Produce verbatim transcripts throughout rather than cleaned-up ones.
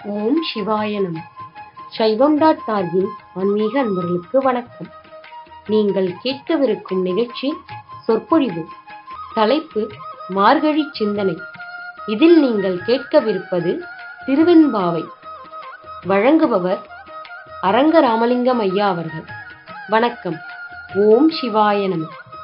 ஓம் சிவாய நம. சைவம் டாட் டார்கின் ஆன்மீக அன்பர்களுக்கு வணக்கம். நீங்கள் கேட்கவிருக்கும் நிகழ்ச்சி சொற்பொழிவு. தலைப்பு மார்கழி சிந்தனை. இதில் நீங்கள் கேட்கவிருப்பது திருவெண்பாவை. வழங்குபவர் அரங்க ராமலிங்கம் ஐயா அவர்கள். வணக்கம். ஓம் சிவாய நம.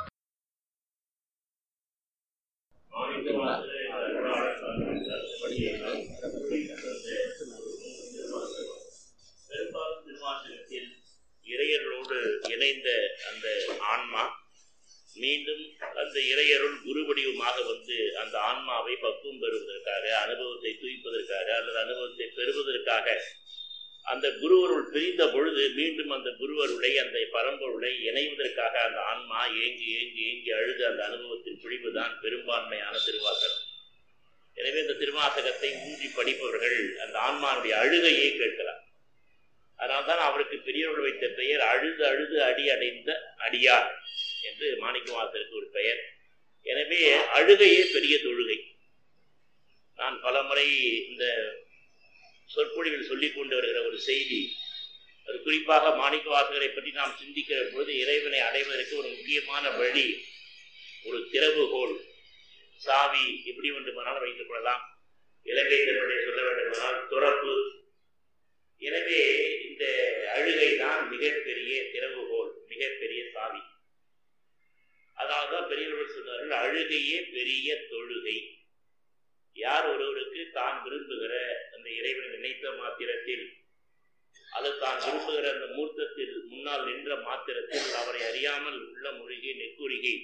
இறையர்களோடு இணைந்த அந்த ஆன்மா மீண்டும் அந்த இறையருள் குருவடிவமாக வந்து அந்த ஆன்மாவை பக்குவம் பெறுவதற்காக, அனுபவத்தை தூய்ப்பதற்காக அல்லது அனுபவத்தை பெறுவதற்காக அந்த குருவருள் பிரிந்த பொழுது மீண்டும் அந்த குருவருளை, அந்த பரம்பொருளை இணைவதற்காக அந்த ஆன்மா ஏங்கி ஏங்கி ஏங்கி அழுது அந்த அனுபவத்தின் பிழிவுதான் பெரும்பான்மையான திருவாசகம். எனவே இந்த திருவாசகத்தை ஊன்றி படிப்பவர்கள் அந்த ஆன்மாவுடைய அழுகையை கேட்கலாம். அதனால்தான் அவருக்கு பெரியவர்கள் வைத்த பெயர் அழுது அழுது அடி அடைந்த அடியார் என்று மாணிக்கவாசகருக்கு ஒரு பெயர். எனவே அழுகையே பெரிய தொழுகை. நான் பல முறை இந்த சொற்பொழிவில் சொல்லிக் கொண்டு வருகிற ஒரு செய்தி, அது குறிப்பாக மாணிக்கவாசகரை பற்றி நாம் சிந்திக்கிற பொழுது இறைவனை அடைவதற்கு ஒரு முக்கியமான வழி, ஒரு திறவுகோல், சாவி, எப்படி வேண்டுமானாலும் வைத்துக் கொள்ளலாம். இலங்கை தமிழை சொல்ல வேண்டுமானால் துறப்பு. எனவே இந்த அழுகை தான் மிகப்பெரிய திறவுகோல், மிகப்பெரிய சாவி. அதனால்தான் பெரியவர்கள் சொன்னார்கள், அழுகையே பெரிய தொழுகை. யார் ஒருவருக்கு தான் விரும்புகிற அந்த இறைவனை நினைத்த மாத்திரத்தில், அது தான் விரும்புகிற அந்த மூர்த்தத்தில் முன்னால் நின்ற மாத்திரத்தில் அவரை அறியாமல் உள்ள மூழ்கி நெக்குருகி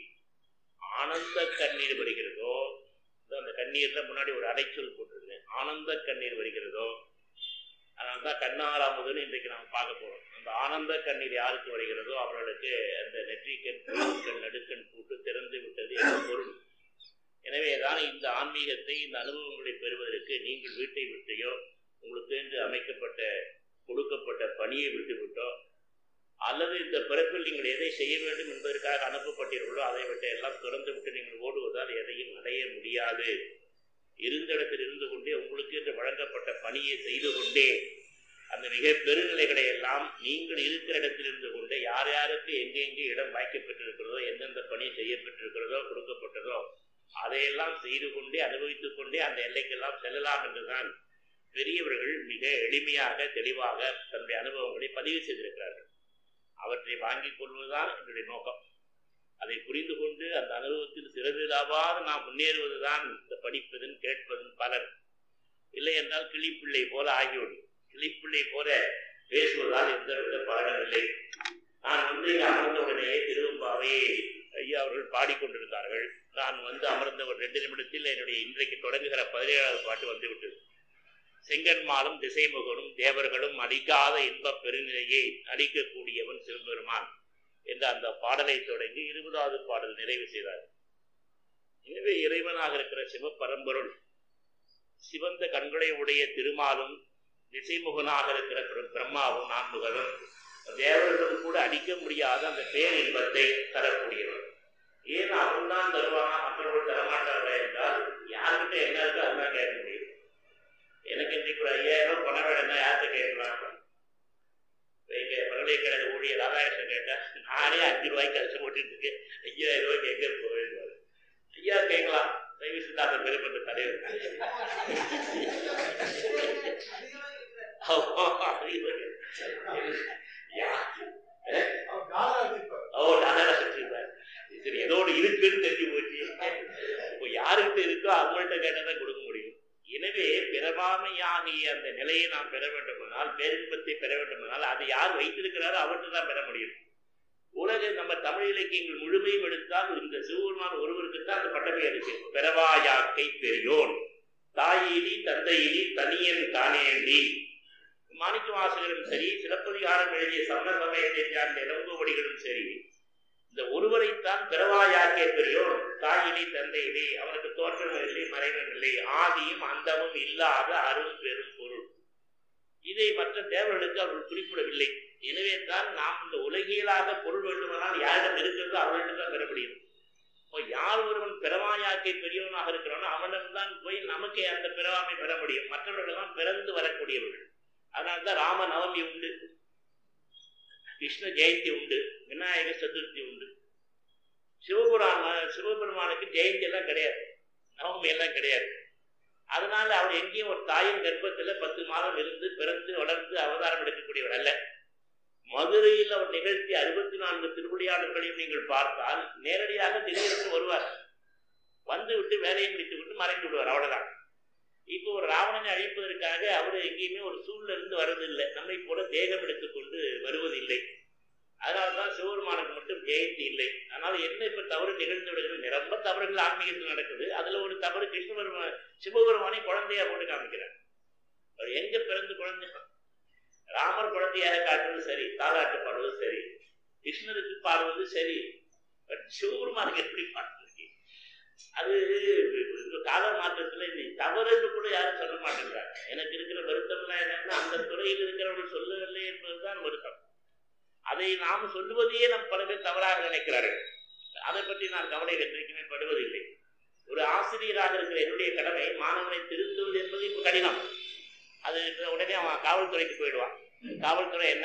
ஆனந்த கண்ணீர் வருகிறதோ, அந்த கண்ணீர்ல முன்னாடி ஒரு அடைச்சொல் போட்டிருக்கேன், ஆனந்த கண்ணீர் வருகிறதோ, அதனால்தான் கண்ணாராமுதுன்னு இன்றைக்கு நாம் பார்க்க போறோம். அந்த ஆனந்த கண்ணீர் யாருக்கு வருகிறதோ அவர்களுக்கு அந்த நெற்றிக்கண் கண் நடுக்கண் பூட்டு திறந்து விட்டது என்ற பொருள். எனவேதான் இந்த ஆன்மீகத்தை, இந்த அனுபவங்களை பெறுவதற்கு நீங்கள் வீட்டை விட்டையோ, உங்களுக்கு என்று அமைக்கப்பட்ட கொடுக்கப்பட்ட பணியை விட்டு விட்டோ, அல்லது இந்த பிறப்பில் நீங்கள் எதை செய்ய வேண்டும் என்பதற்காக அனுப்பப்பட்டீர்களோ அதை விட்டு எல்லாம் திறந்து விட்டு நீங்கள் ஓடுவதால் எதையும் அடைய முடியாது. இருந்த இடத்தில் இருந்து கொண்டே உங்களுக்கு என்று வழங்கப்பட்ட பணியை செய்து கொண்டே அந்த மிக பெருநிலைகளை எல்லாம் நீங்கள் இருக்கிற இடத்தில் இருந்து கொண்டே யார் யாருக்கு எங்கெங்கே இடம் வாய்க்கப்பட்டிருக்கிறதோ, எந்தெந்த பணி செய்யப்பட்டிருக்கிறதோ, கொடுக்கப்பட்டதோ அதையெல்லாம் செய்து கொண்டே அனுபவித்துக் கொண்டே அந்த எல்லைக்கெல்லாம் செல்லலாம் என்றுதான் பெரியவர்கள் மிக எளிமையாக தெளிவாக தன்னுடைய அனுபவங்களை பதிவு செய்திருக்கிறார்கள். அவற்றை வாங்கிக் கொள்வதுதான் என்னுடைய நோக்கம். அதை புரிந்து கொண்டு அந்த அனுபவத்தில் சிறதிலாவாது நாம் முன்னேறுவதுதான் இந்த படிப்பதன் கேட்பதன் பலன். இல்லை என்றால் கிளிப்பிள்ளை போல ஆகிவிடும். கிளிப்பிள்ளை போல பேசுவதால் எந்த வித பலனும் இல்லை. நான் வந்து அமர்ந்தவுடனேயே திருவெம்பாவை ஐயா அவர்கள் பாடிக்கொண்டிருந்தார்கள். நான் வந்து அமர்ந்த ஒரு ரெண்டு நிமிடத்தில் என்னுடைய இன்றைக்கு தொடங்குகிற பதினேழாவது பாட்டு வந்துவிட்டது. செங்கன்மாலும் திசைமுகனும் தேவர்களும் அளிக்காத இன்பப் பெருநிலையை அளிக்கக்கூடியவன் சிவபெருமான் என்ற அந்த பாடலை தொடங்கி இருபதாவது பாடல் நிறைவு செய்தார். எனவே இறைவனாக இருக்கிற சிவபரம்பொருள், சிவந்த கண்களை உடைய திருமாலும், திசைமுகனாக இருக்கிற பிரம்மாவும் நான்முகனும் தேவர்களும் கூட அடிக்க முடியாத அந்த பேர் இன்பத்தை தரக்கூடியவர். ஏன் அவன் தான் தருவானா, மற்றவர்கள் தரமாட்டார்கள் என்றால் யாருக்கிட்ட என்ன இருக்கோ அதுதான் கேட்க முடியும். எனக்கு இன்றைக்கு ஒரு ஐயாயிரம் பணம் வேணும்னா யார்கிட்ட கேட்கலாம்? பல்கலைக்கழக ஊழியர் ராதாகிருஷ்ணன் கேட்டா, நானே அஞ்சு ரூபாய்க்கு கஷ்டப்பட்டு இருக்கேன், ஐயாயிரம் ரூபாய்க்கு எங்க போவேன்? ஐயா கேட்கலாம், சைவ சித்தாந்த பெருமன்ற தலைவர். சரி, ஏதோடு இருக்குன்னு தெரிஞ்சு போச்சு. இப்போ யாருக்கிட்ட இருக்கோ அவங்கள்ட்ட கேட்டாதான் கொடுக்க முடியும். எனவே பிறவாமையாகிய அந்த நிலையை நாம் பெற வேண்டுமானால், பேரின்பத்தை பெற வேண்டுமானால் அது யார் வைத்திருக்கிறாரோ அவர்கிட்ட தான் பெற முடியும். உலக நம்ம தமிழ் இலக்கியங்கள் முழுமையும் எடுத்தால் இந்த சிவபெருமான் ஒருவருக்கு தான் அந்த பட்டப்பெயர் இருக்கு. பிறவாயாக்கை பெரியோன், தாயிலி தந்தையிலி தனியன் தானேண்டி. மாணிக்கவாசகரும் சரி, சிலப்பதிகாரம் எழுதிய சமண சமயத்தை சார்ந்த இளங்கோவடிகளும் சரி, இந்த ஒருவரைத்தான் பிறவாயாக்கே பெரியோன், தாயிலி தந்தையிலே, அவனுக்கு தோற்றம் இல்லை, மறைவும் இல்லை, ஆதியும் அந்தமும் இல்லாத அரும் பெரும் பொருள். இதை மற்ற தேவர்களுக்கு அவர்கள் குறிப்பிடவில்லை. எனவே தான் நாம் இந்த உலகியலாக பொருள் வேண்டுமானால் யாரிடம் இருக்கிறதோ அவர்களிடம் தான் பெற முடியும். யார் ஒருவன் பிறவாயாக்கை பெரியவனாக இருக்கிறானோ அவனிடம் தான் போய் நமக்கு அந்த பிறவாமை பெற முடியும். மற்றவர்கள் தான் பிறந்து வரக்கூடியவர்கள். அதனால்தான் ராம நவமி உண்டு, கிருஷ்ண ஜெயந்தி உண்டு, விநாயக சதுர்த்தி உண்டு. சிவபுராண சிவபெருமானுக்கு ஜெயந்தி எல்லாம் கிடையாது, நவமி எல்லாம் கிடையாது. அதனால அவர் எங்கேயும் ஒரு தாயின் கர்ப்பத்துல பத்து மாதம் இருந்து பிறந்து வளர்ந்து அவதாரம் எடுக்கக்கூடியவர் அல்ல. மதுரையில் அவர் நிகழ்த்தி அறுபத்தி நான்கு திருவிளையாடல்களையும் நீங்கள் பார்த்தால் நேரடியாக திடீரென்று வருவார், வந்து விட்டு வேலையை முடித்து விட்டு மறைந்து விடுவார், அவ்வளவுதான். இப்போ ஒரு ராவணனை அழிப்பதற்காக அவர் எங்கேயுமே ஒரு சூழ்நிலை இருந்து வருவதில்லை, நம்மை போல தேகம் எடுத்துக்கொண்டு வருவதில்லை. அதனால்தான் சிவபெருமானுக்கு மட்டும் ஜெயந்தி இல்லை. அதனால என்ன இப்ப தவறு நிகழ்ந்து விடுகிறது, ரொம்ப தவறுகள் ஆன்மீகத்தில் நடக்குது. அதுல ஒரு தவறு கிருஷ்ண பெருமான் சிவபெருமானை குழந்தையா போட்டு காமிக்கிறார். அவர் எங்க பிறந்து குழந்தை, ராமர் குழந்தையாக காட்டுறது சரி, தாலாட்டு பாடுவது சரி, கிருஷ்ணருக்கு பாடுவது சரி, பட் சிவபெருமானுக்கு எப்படி பாடுறது? அது கால மாற்றத்துல இது தவறுன்னு கூட யாரும் சொல்ல மாட்டேங்கிறாங்க. எனக்கு இருக்கிற வருத்தம்லாம் என்னன்னா அந்த துறையில் இருக்கிறவர்கள் சொல்லவில்லை என்பதுதான் வருத்தம். அதை நாம் சொல்லுவதையே நம் பல பேர் தவறாக நினைக்கிறார்கள். அதை பற்றி நான் கவலை என்றைக்குமே படுவதில்லை. ஒரு ஆசிரியராக இருக்கிற என்னுடைய கடமை மாணவனை திருத்துவது என்பது இப்ப கடினம். அது உடனே அவன் காவல்துறைக்கு போயிடுவான், காவல்துறை என்ன.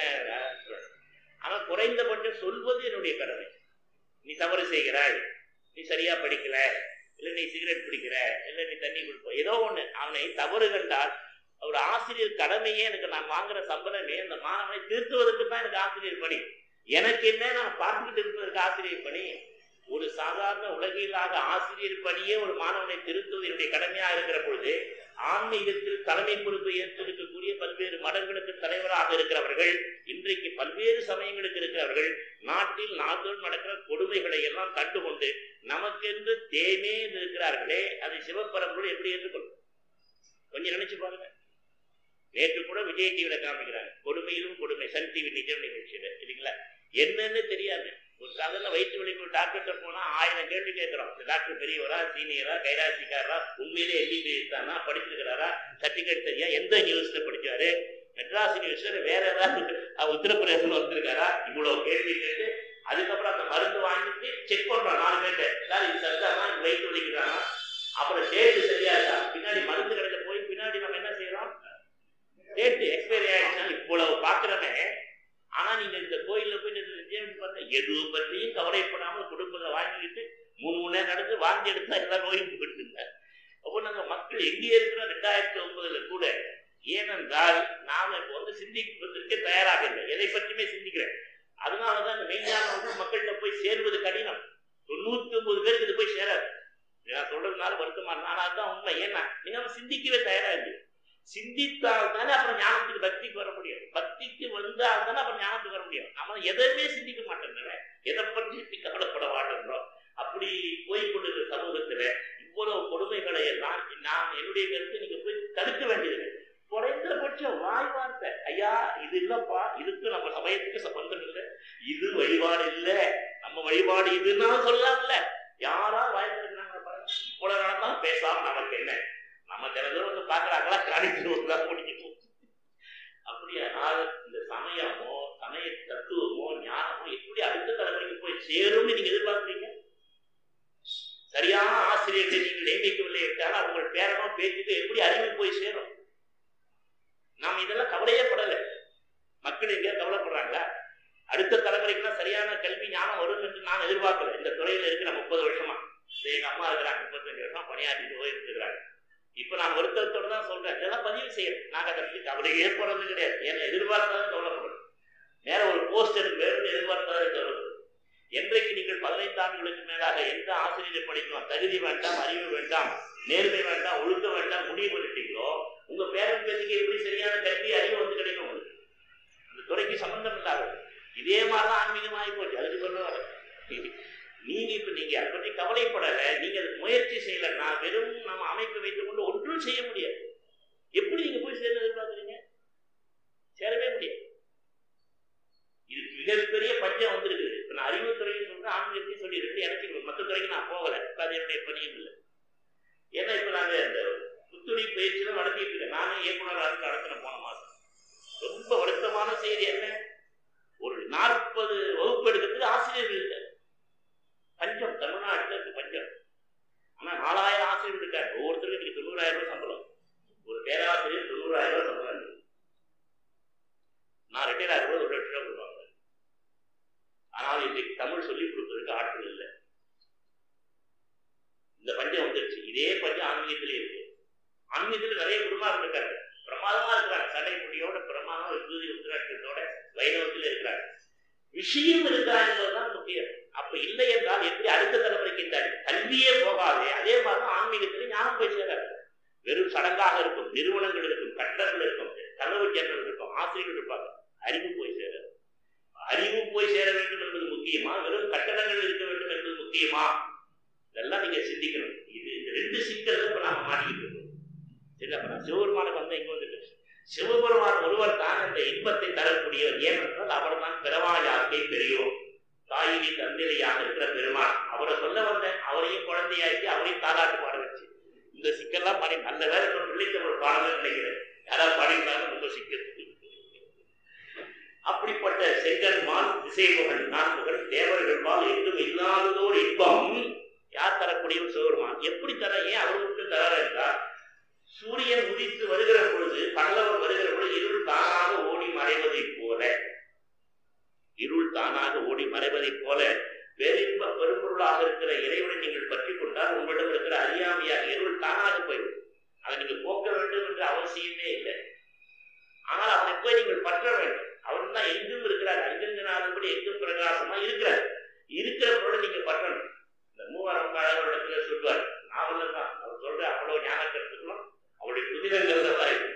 ஆனால் குறைந்தபட்சம் சொல்வது என்னுடைய கடமை. நீ தவறு செய்கிறாய், நீ சரியா படிக்கல, இல்லை நீ சிகரெட் பிடிக்கிற, இல்லை நீ தண்ணி குடிப்ப, ஏதோ ஒண்ணு அவனை தவறு கண்டால் ஒரு ஆசிரியர் கடமையே, எனக்கு நான் வாங்குற சம்பளமே அந்த மாணவனை திருத்துவதற்கு தான் எனக்கு ஆசிரியர் பணி. எனக்கு என்ன, நான் பார்த்துக்கிட்டு இருப்பதற்கு ஆசிரியர் பணி. ஒரு சாதாரண உலகிலாக ஆசிரியர் பணியே ஒரு மாணவனை திருத்துவது என்னுடைய கடமையாக இருக்கிற பொழுது, ஆன்மீகத்தில் தலைமை பொறுப்பை ஏற்றிருக்கக்கூடிய பல்வேறு மடங்களுக்கு தலைவராக இருக்கிறவர்கள், இன்றைக்கு பல்வேறு சமயங்களுக்கு இருக்கிறவர்கள், நாட்டில் நாள்தோறும் நடக்கிற கொடுமைகளை எல்லாம் கண்டுகொண்டு நமக்கென்று தேமே இருக்கிறார்களே, அதை சிவபரம்பொருள் எப்படி ஏற்றுக்கொள்ளும்? கொஞ்சம் நினைச்சு பாருங்க. நேற்று கூட விஜய் டிவியில காமிக்கிறாங்க, கொடுமையிலும் கொடுமை, சன் டிவி நிஜம் நிகழ்ச்சியில, இல்லைங்களா? என்னன்னு தெரியாது. ஒரு சாதாரண வயிற்று வலிக்கு டாக்டர்கிட்ட போனா ஆயிரம் கேள்வி கேட்கிறோம். இந்த டாக்டர் பெரியவரா, சீனியரா, கைராசிக்காரா, உண்மையிலே எம்பிபிஎஸ் தானா, படிச்சிருக்கிறாரா, சர்டிபிகேட் சரியா, எந்த யூனிவர்சிட்டி படிச்சாரு, மெட்ராஸ் யூனிவர்சிட்டி வேற ஏதாவது உத்தரப்பிரதேசம் வந்திருக்காரா, இவ்வளவு கேள்வி கேட்டு அதுக்கப்புறம் அந்த மருந்து வாங்கிட்டு செக் பண்றோம். நாலு பேர்ட்ட சார் இது சரிதானா, வயிற்று வலிக்கிறானா, அப்புறம் டேட்டு சரியா இருக்கா, பின்னாடி மருந்து கடையில போய் பின்னாடி நம்ம என்ன செய்யறோம், டேட்டு எக்ஸ்பைரி ஆயிடுச்சுன்னா இவ்வளவு பாக்குறமே. ஆனா நீங்க இந்த கோயில்ல போய் பாருங்க, எது பற்றியும் கவலைப்படாமல் குடும்பத்தை வாங்கிக்கிட்டு மூணு மணி நேரம் நடந்து வாங்கி எடுத்தா எல்லா நோயும் போயிட்டுங்க. அப்போ நாங்க மக்கள் எங்கே இருக்கிறோம் ரெண்டாயிரத்தி ஒன்பதுல கூட. ஏனென்றால் நாம இப்போ வந்து சிந்திப்பதற்கு தயாராக இல்லை, எதை பற்றியுமே சிந்திக்கிறேன். அதனாலதான் இந்த மெய்ஞானம் வந்து மக்கள்கிட்ட போய் சேர்வது கடினம். தொண்ணூத்தி ஒன்பது பேருக்கு இது போய் சேராது. நான் சொல்றதுனால வருத்தமா, ஆனால் அதுதான் உண்மை. ஏன்னா நீங்க சிந்திக்கவே தயாரா இல்லை. சிந்தித்தால் தானே அப்புறம் ஞானத்துக்கு பக்திக்கு வர முடியும். பக்திக்கு வந்தால் தானே அப்புறம் ஞானத்துக்கு வர முடியும். நம்ம எதையுமே சிந்திக்க மாட்டேங்கிறோம், எதை பற்றி கவலைப்பட மாட்டேங்கிறோம். அப்படி போய் கொண்டிருக்கிற சமூகத்துல இவ்வளவு கொடுமைகளை எல்லாம் நான் என்னுடைய கருத்து நீங்க போய் தடுக்க வேண்டியது. குறைந்தபட்சம் வாய் வார்த்தை, ஐயா இது இல்லப்பா, இதுக்கு நம்ம சமயத்துக்கு சம்பந்தம் இல்லை, இது வழிபாடு இல்லை, நம்ம வழிபாடு இதுன்னா சொல்லலாம்ல. யாரா வாய் திறக்கிறாங்க பாருங்க. இவ்வளவு நாள் பேசாம நமக்கு என்ன, நம்ம தினந்தோறும் வந்து பாக்குறாங்களா, காணிக்கிறோம் முடிஞ்சு. அப்படியானால் இந்த சமயமோ சமய தத்துவமோ ஞானமோ எப்படி அடுத்த தலைமுறைக்கு போய் சேரும்னு நீங்க எதிர்பார்க்கிறீங்க? சரியான ஆசிரியர்களை நீங்கள் நியமிக்கவில்லை என்றால் அவங்க பேரனோ பேச்சுக்கு எப்படி அறிவு போய் சேரும்? நாம் இதெல்லாம் கவலையே படலை. மக்கள் எங்க கவலைப்படுறாங்களா? அடுத்த தலைமுறைக்குலாம் சரியான கல்வி ஞானம் வரும் என்று நான் எதிர்பார்க்கல. இந்த துறையில இருக்கிற முப்பது வருஷமா எங்க அம்மா இருக்கிறாங்க, முப்பத்தஞ்சு வருஷம் பணியாற்றிட்டு போயிருக்கிறாங்க. இப்ப நான் வருத்தத்தோடு தான் சொல்றேன், இதெல்லாம் பதிவு செய்யறேன். நாங்க அதை பற்றி கவலை ஏற்படுறது கிடையாது. ஏன்னா எதிர்பார்த்தாலும் கவலைப்படும். வேற ஒரு போஸ்ட் எனக்கு வேறு எதிர்பார்த்தாலும் கவலைப்படும். என்றைக்கு நீங்கள் பதினைந்து ஆண்டுகளுக்கு மேலாக எந்த ஆசிரியரை படிக்கலாம், தகுதி வேண்டாம், அறிவு வேண்டாம், நேர்மை வேண்டாம், ஒழுக்க வேண்டாம் முடிவு பண்ணிட்டீங்களோ, உங்க பேரன் பேருக்கு எப்படி சரியான கல்வி அறிவு வந்து கிடைக்கும்? உங்களுக்கு அந்த துறைக்கு சம்பந்தம் இல்லாத இதே மாதிரிதான் ஆன்மீகமாகி போச்சு. அதுக்கு சொல்ல நீங்க இப்ப நீங்க அதை பற்றி கவலைப்படல, நீங்க அதுக்கு முயற்சி செய்யல. நான் வெறும் நம்ம அமைப்பு வைத்துக் கொண்டு ஒன்றும் செய்ய முடியாது. எப்படி நீங்க போய் சேர்ந்து எதிர்பார்க்குறீங்க? சேரவே முடியாது. இதுக்கு மிகப்பெரிய பஞ்சம் வந்திருக்குது. இப்ப நான் அறிவுத்துறையும் சொல்றேன், ஆன்மீகத்தையும் சொல்லி ரெண்டு எனக்கு மற்ற துறைக்கு நான் போகல. இப்ப அது என்னுடைய பணியும் இல்லை. ஏன்னா இப்ப நாங்க இந்த புத்துணை பயிற்சியும் நடத்திட்டு இருக்கேன். நானே இயக்குநராக நடத்தின போன மாசம். ரொம்ப வருத்தமான செய்தி என்ன, ஒரு நாற்பது வகுப்பு எடுக்கிறதுக்கு ஆசிரியர்கள் இல்லை. பஞ்சம் தமிழ்நாட்டில் ருஷியும் இருக்கா என்பதுதான் முக்கியம். அப்ப இல்லை என்றால் எப்படி அடுத்த தலைமுறைக்கு இந்த கல்வியே போகாது. அதே மாதிரிதான் ஆன்மீகத்திலே ஞானம் போய் சேராது. வெறும் சடங்காக இருக்கும், நிறுவனங்கள் இருக்கும், கட்டடங்கள் இருக்கும், கனவு ஜன்னல் இருக்கும், ஆசிரியர்கள் இருப்பாங்க, அறிவு போய் சேராது. அறிவு போய் சேர வேண்டும் என்பது முக்கியமா, வெறும் கட்டடங்கள் இருக்க வேண்டும் என்பது முக்கியமா? இதெல்லாம் நீங்க சிந்திக்கணும். இது இந்த ரெண்டு சிக்கல்கள் இப்ப நாம மாட்டிக்கிட்டு இருக்கோம். சரி, அப்ப நான் சிவபெருமானுக்கு வந்து இங்க வந்துட்டு சிவபெருமான் ஒருவர் தான் இந்த இன்பத்தை தரக்கூடியவர். ஏனென்றால் அவர் தான் பிறவாயாக்கை பெரியோர், தாயினி தந்தையாக இருக்கிற பெருமான். அவரை சொல்ல வந்தேன், அவரையும் குழந்தையாக்கி அவரையும் தாலாட்டு பாட வச்சு இந்த சிக்கல்லாம் பாடி நல்ல வேலை விளைத்த ஒரு பாடல் நினைக்கிறேன். யாராவது பாடினாலும் ரொம்ப சிக்கல். அப்படிப்பட்ட செங்கன்மான் திசைமுகன் நான்முகன் தேவர்கள் வாழ் என்றும் இல்லாததோர் இன்பம் யார் தரக்கூடியவர்? சிவபெருமான். எப்படி தர? ஏன் அவர் மட்டும் தரார் என்றால், சூரியன் உதித்து வருகிற பொழுது, பகலவர் வருகிற பொழுது இருள் தானாக ஓடி மறைவதை போல, இருள் தானாக ஓடி மறைவதை போல பேரின்ப பெரும்பொருளாக இருக்கிற இறைவனை நீங்கள் பற்றி கொண்டால் உங்களிடம் இருக்கிற அறியாமையாக இருள் தானாக போய்விடும். அதை நீங்கள் போக்க வேண்டும் என்ற அவசியமே இல்லை. ஆனால் அவனை போய் நீங்கள் பற்ற வேண்டும். அவர் தான் எங்கும் இருக்கிறார், அங்கங்கனாதபடி எங்கும் பிரகாசமா இருக்கிறார். இருக்கிற பொருளை நீங்க பற்றணும். இந்த மூவாரம் இடத்துல சொல்வார், நாவல தான் அவர் சொல்ற அவ்வளவு ஞான கருத்துக்களும் அவருடைய துதிரங்கிறதா இருக்கு.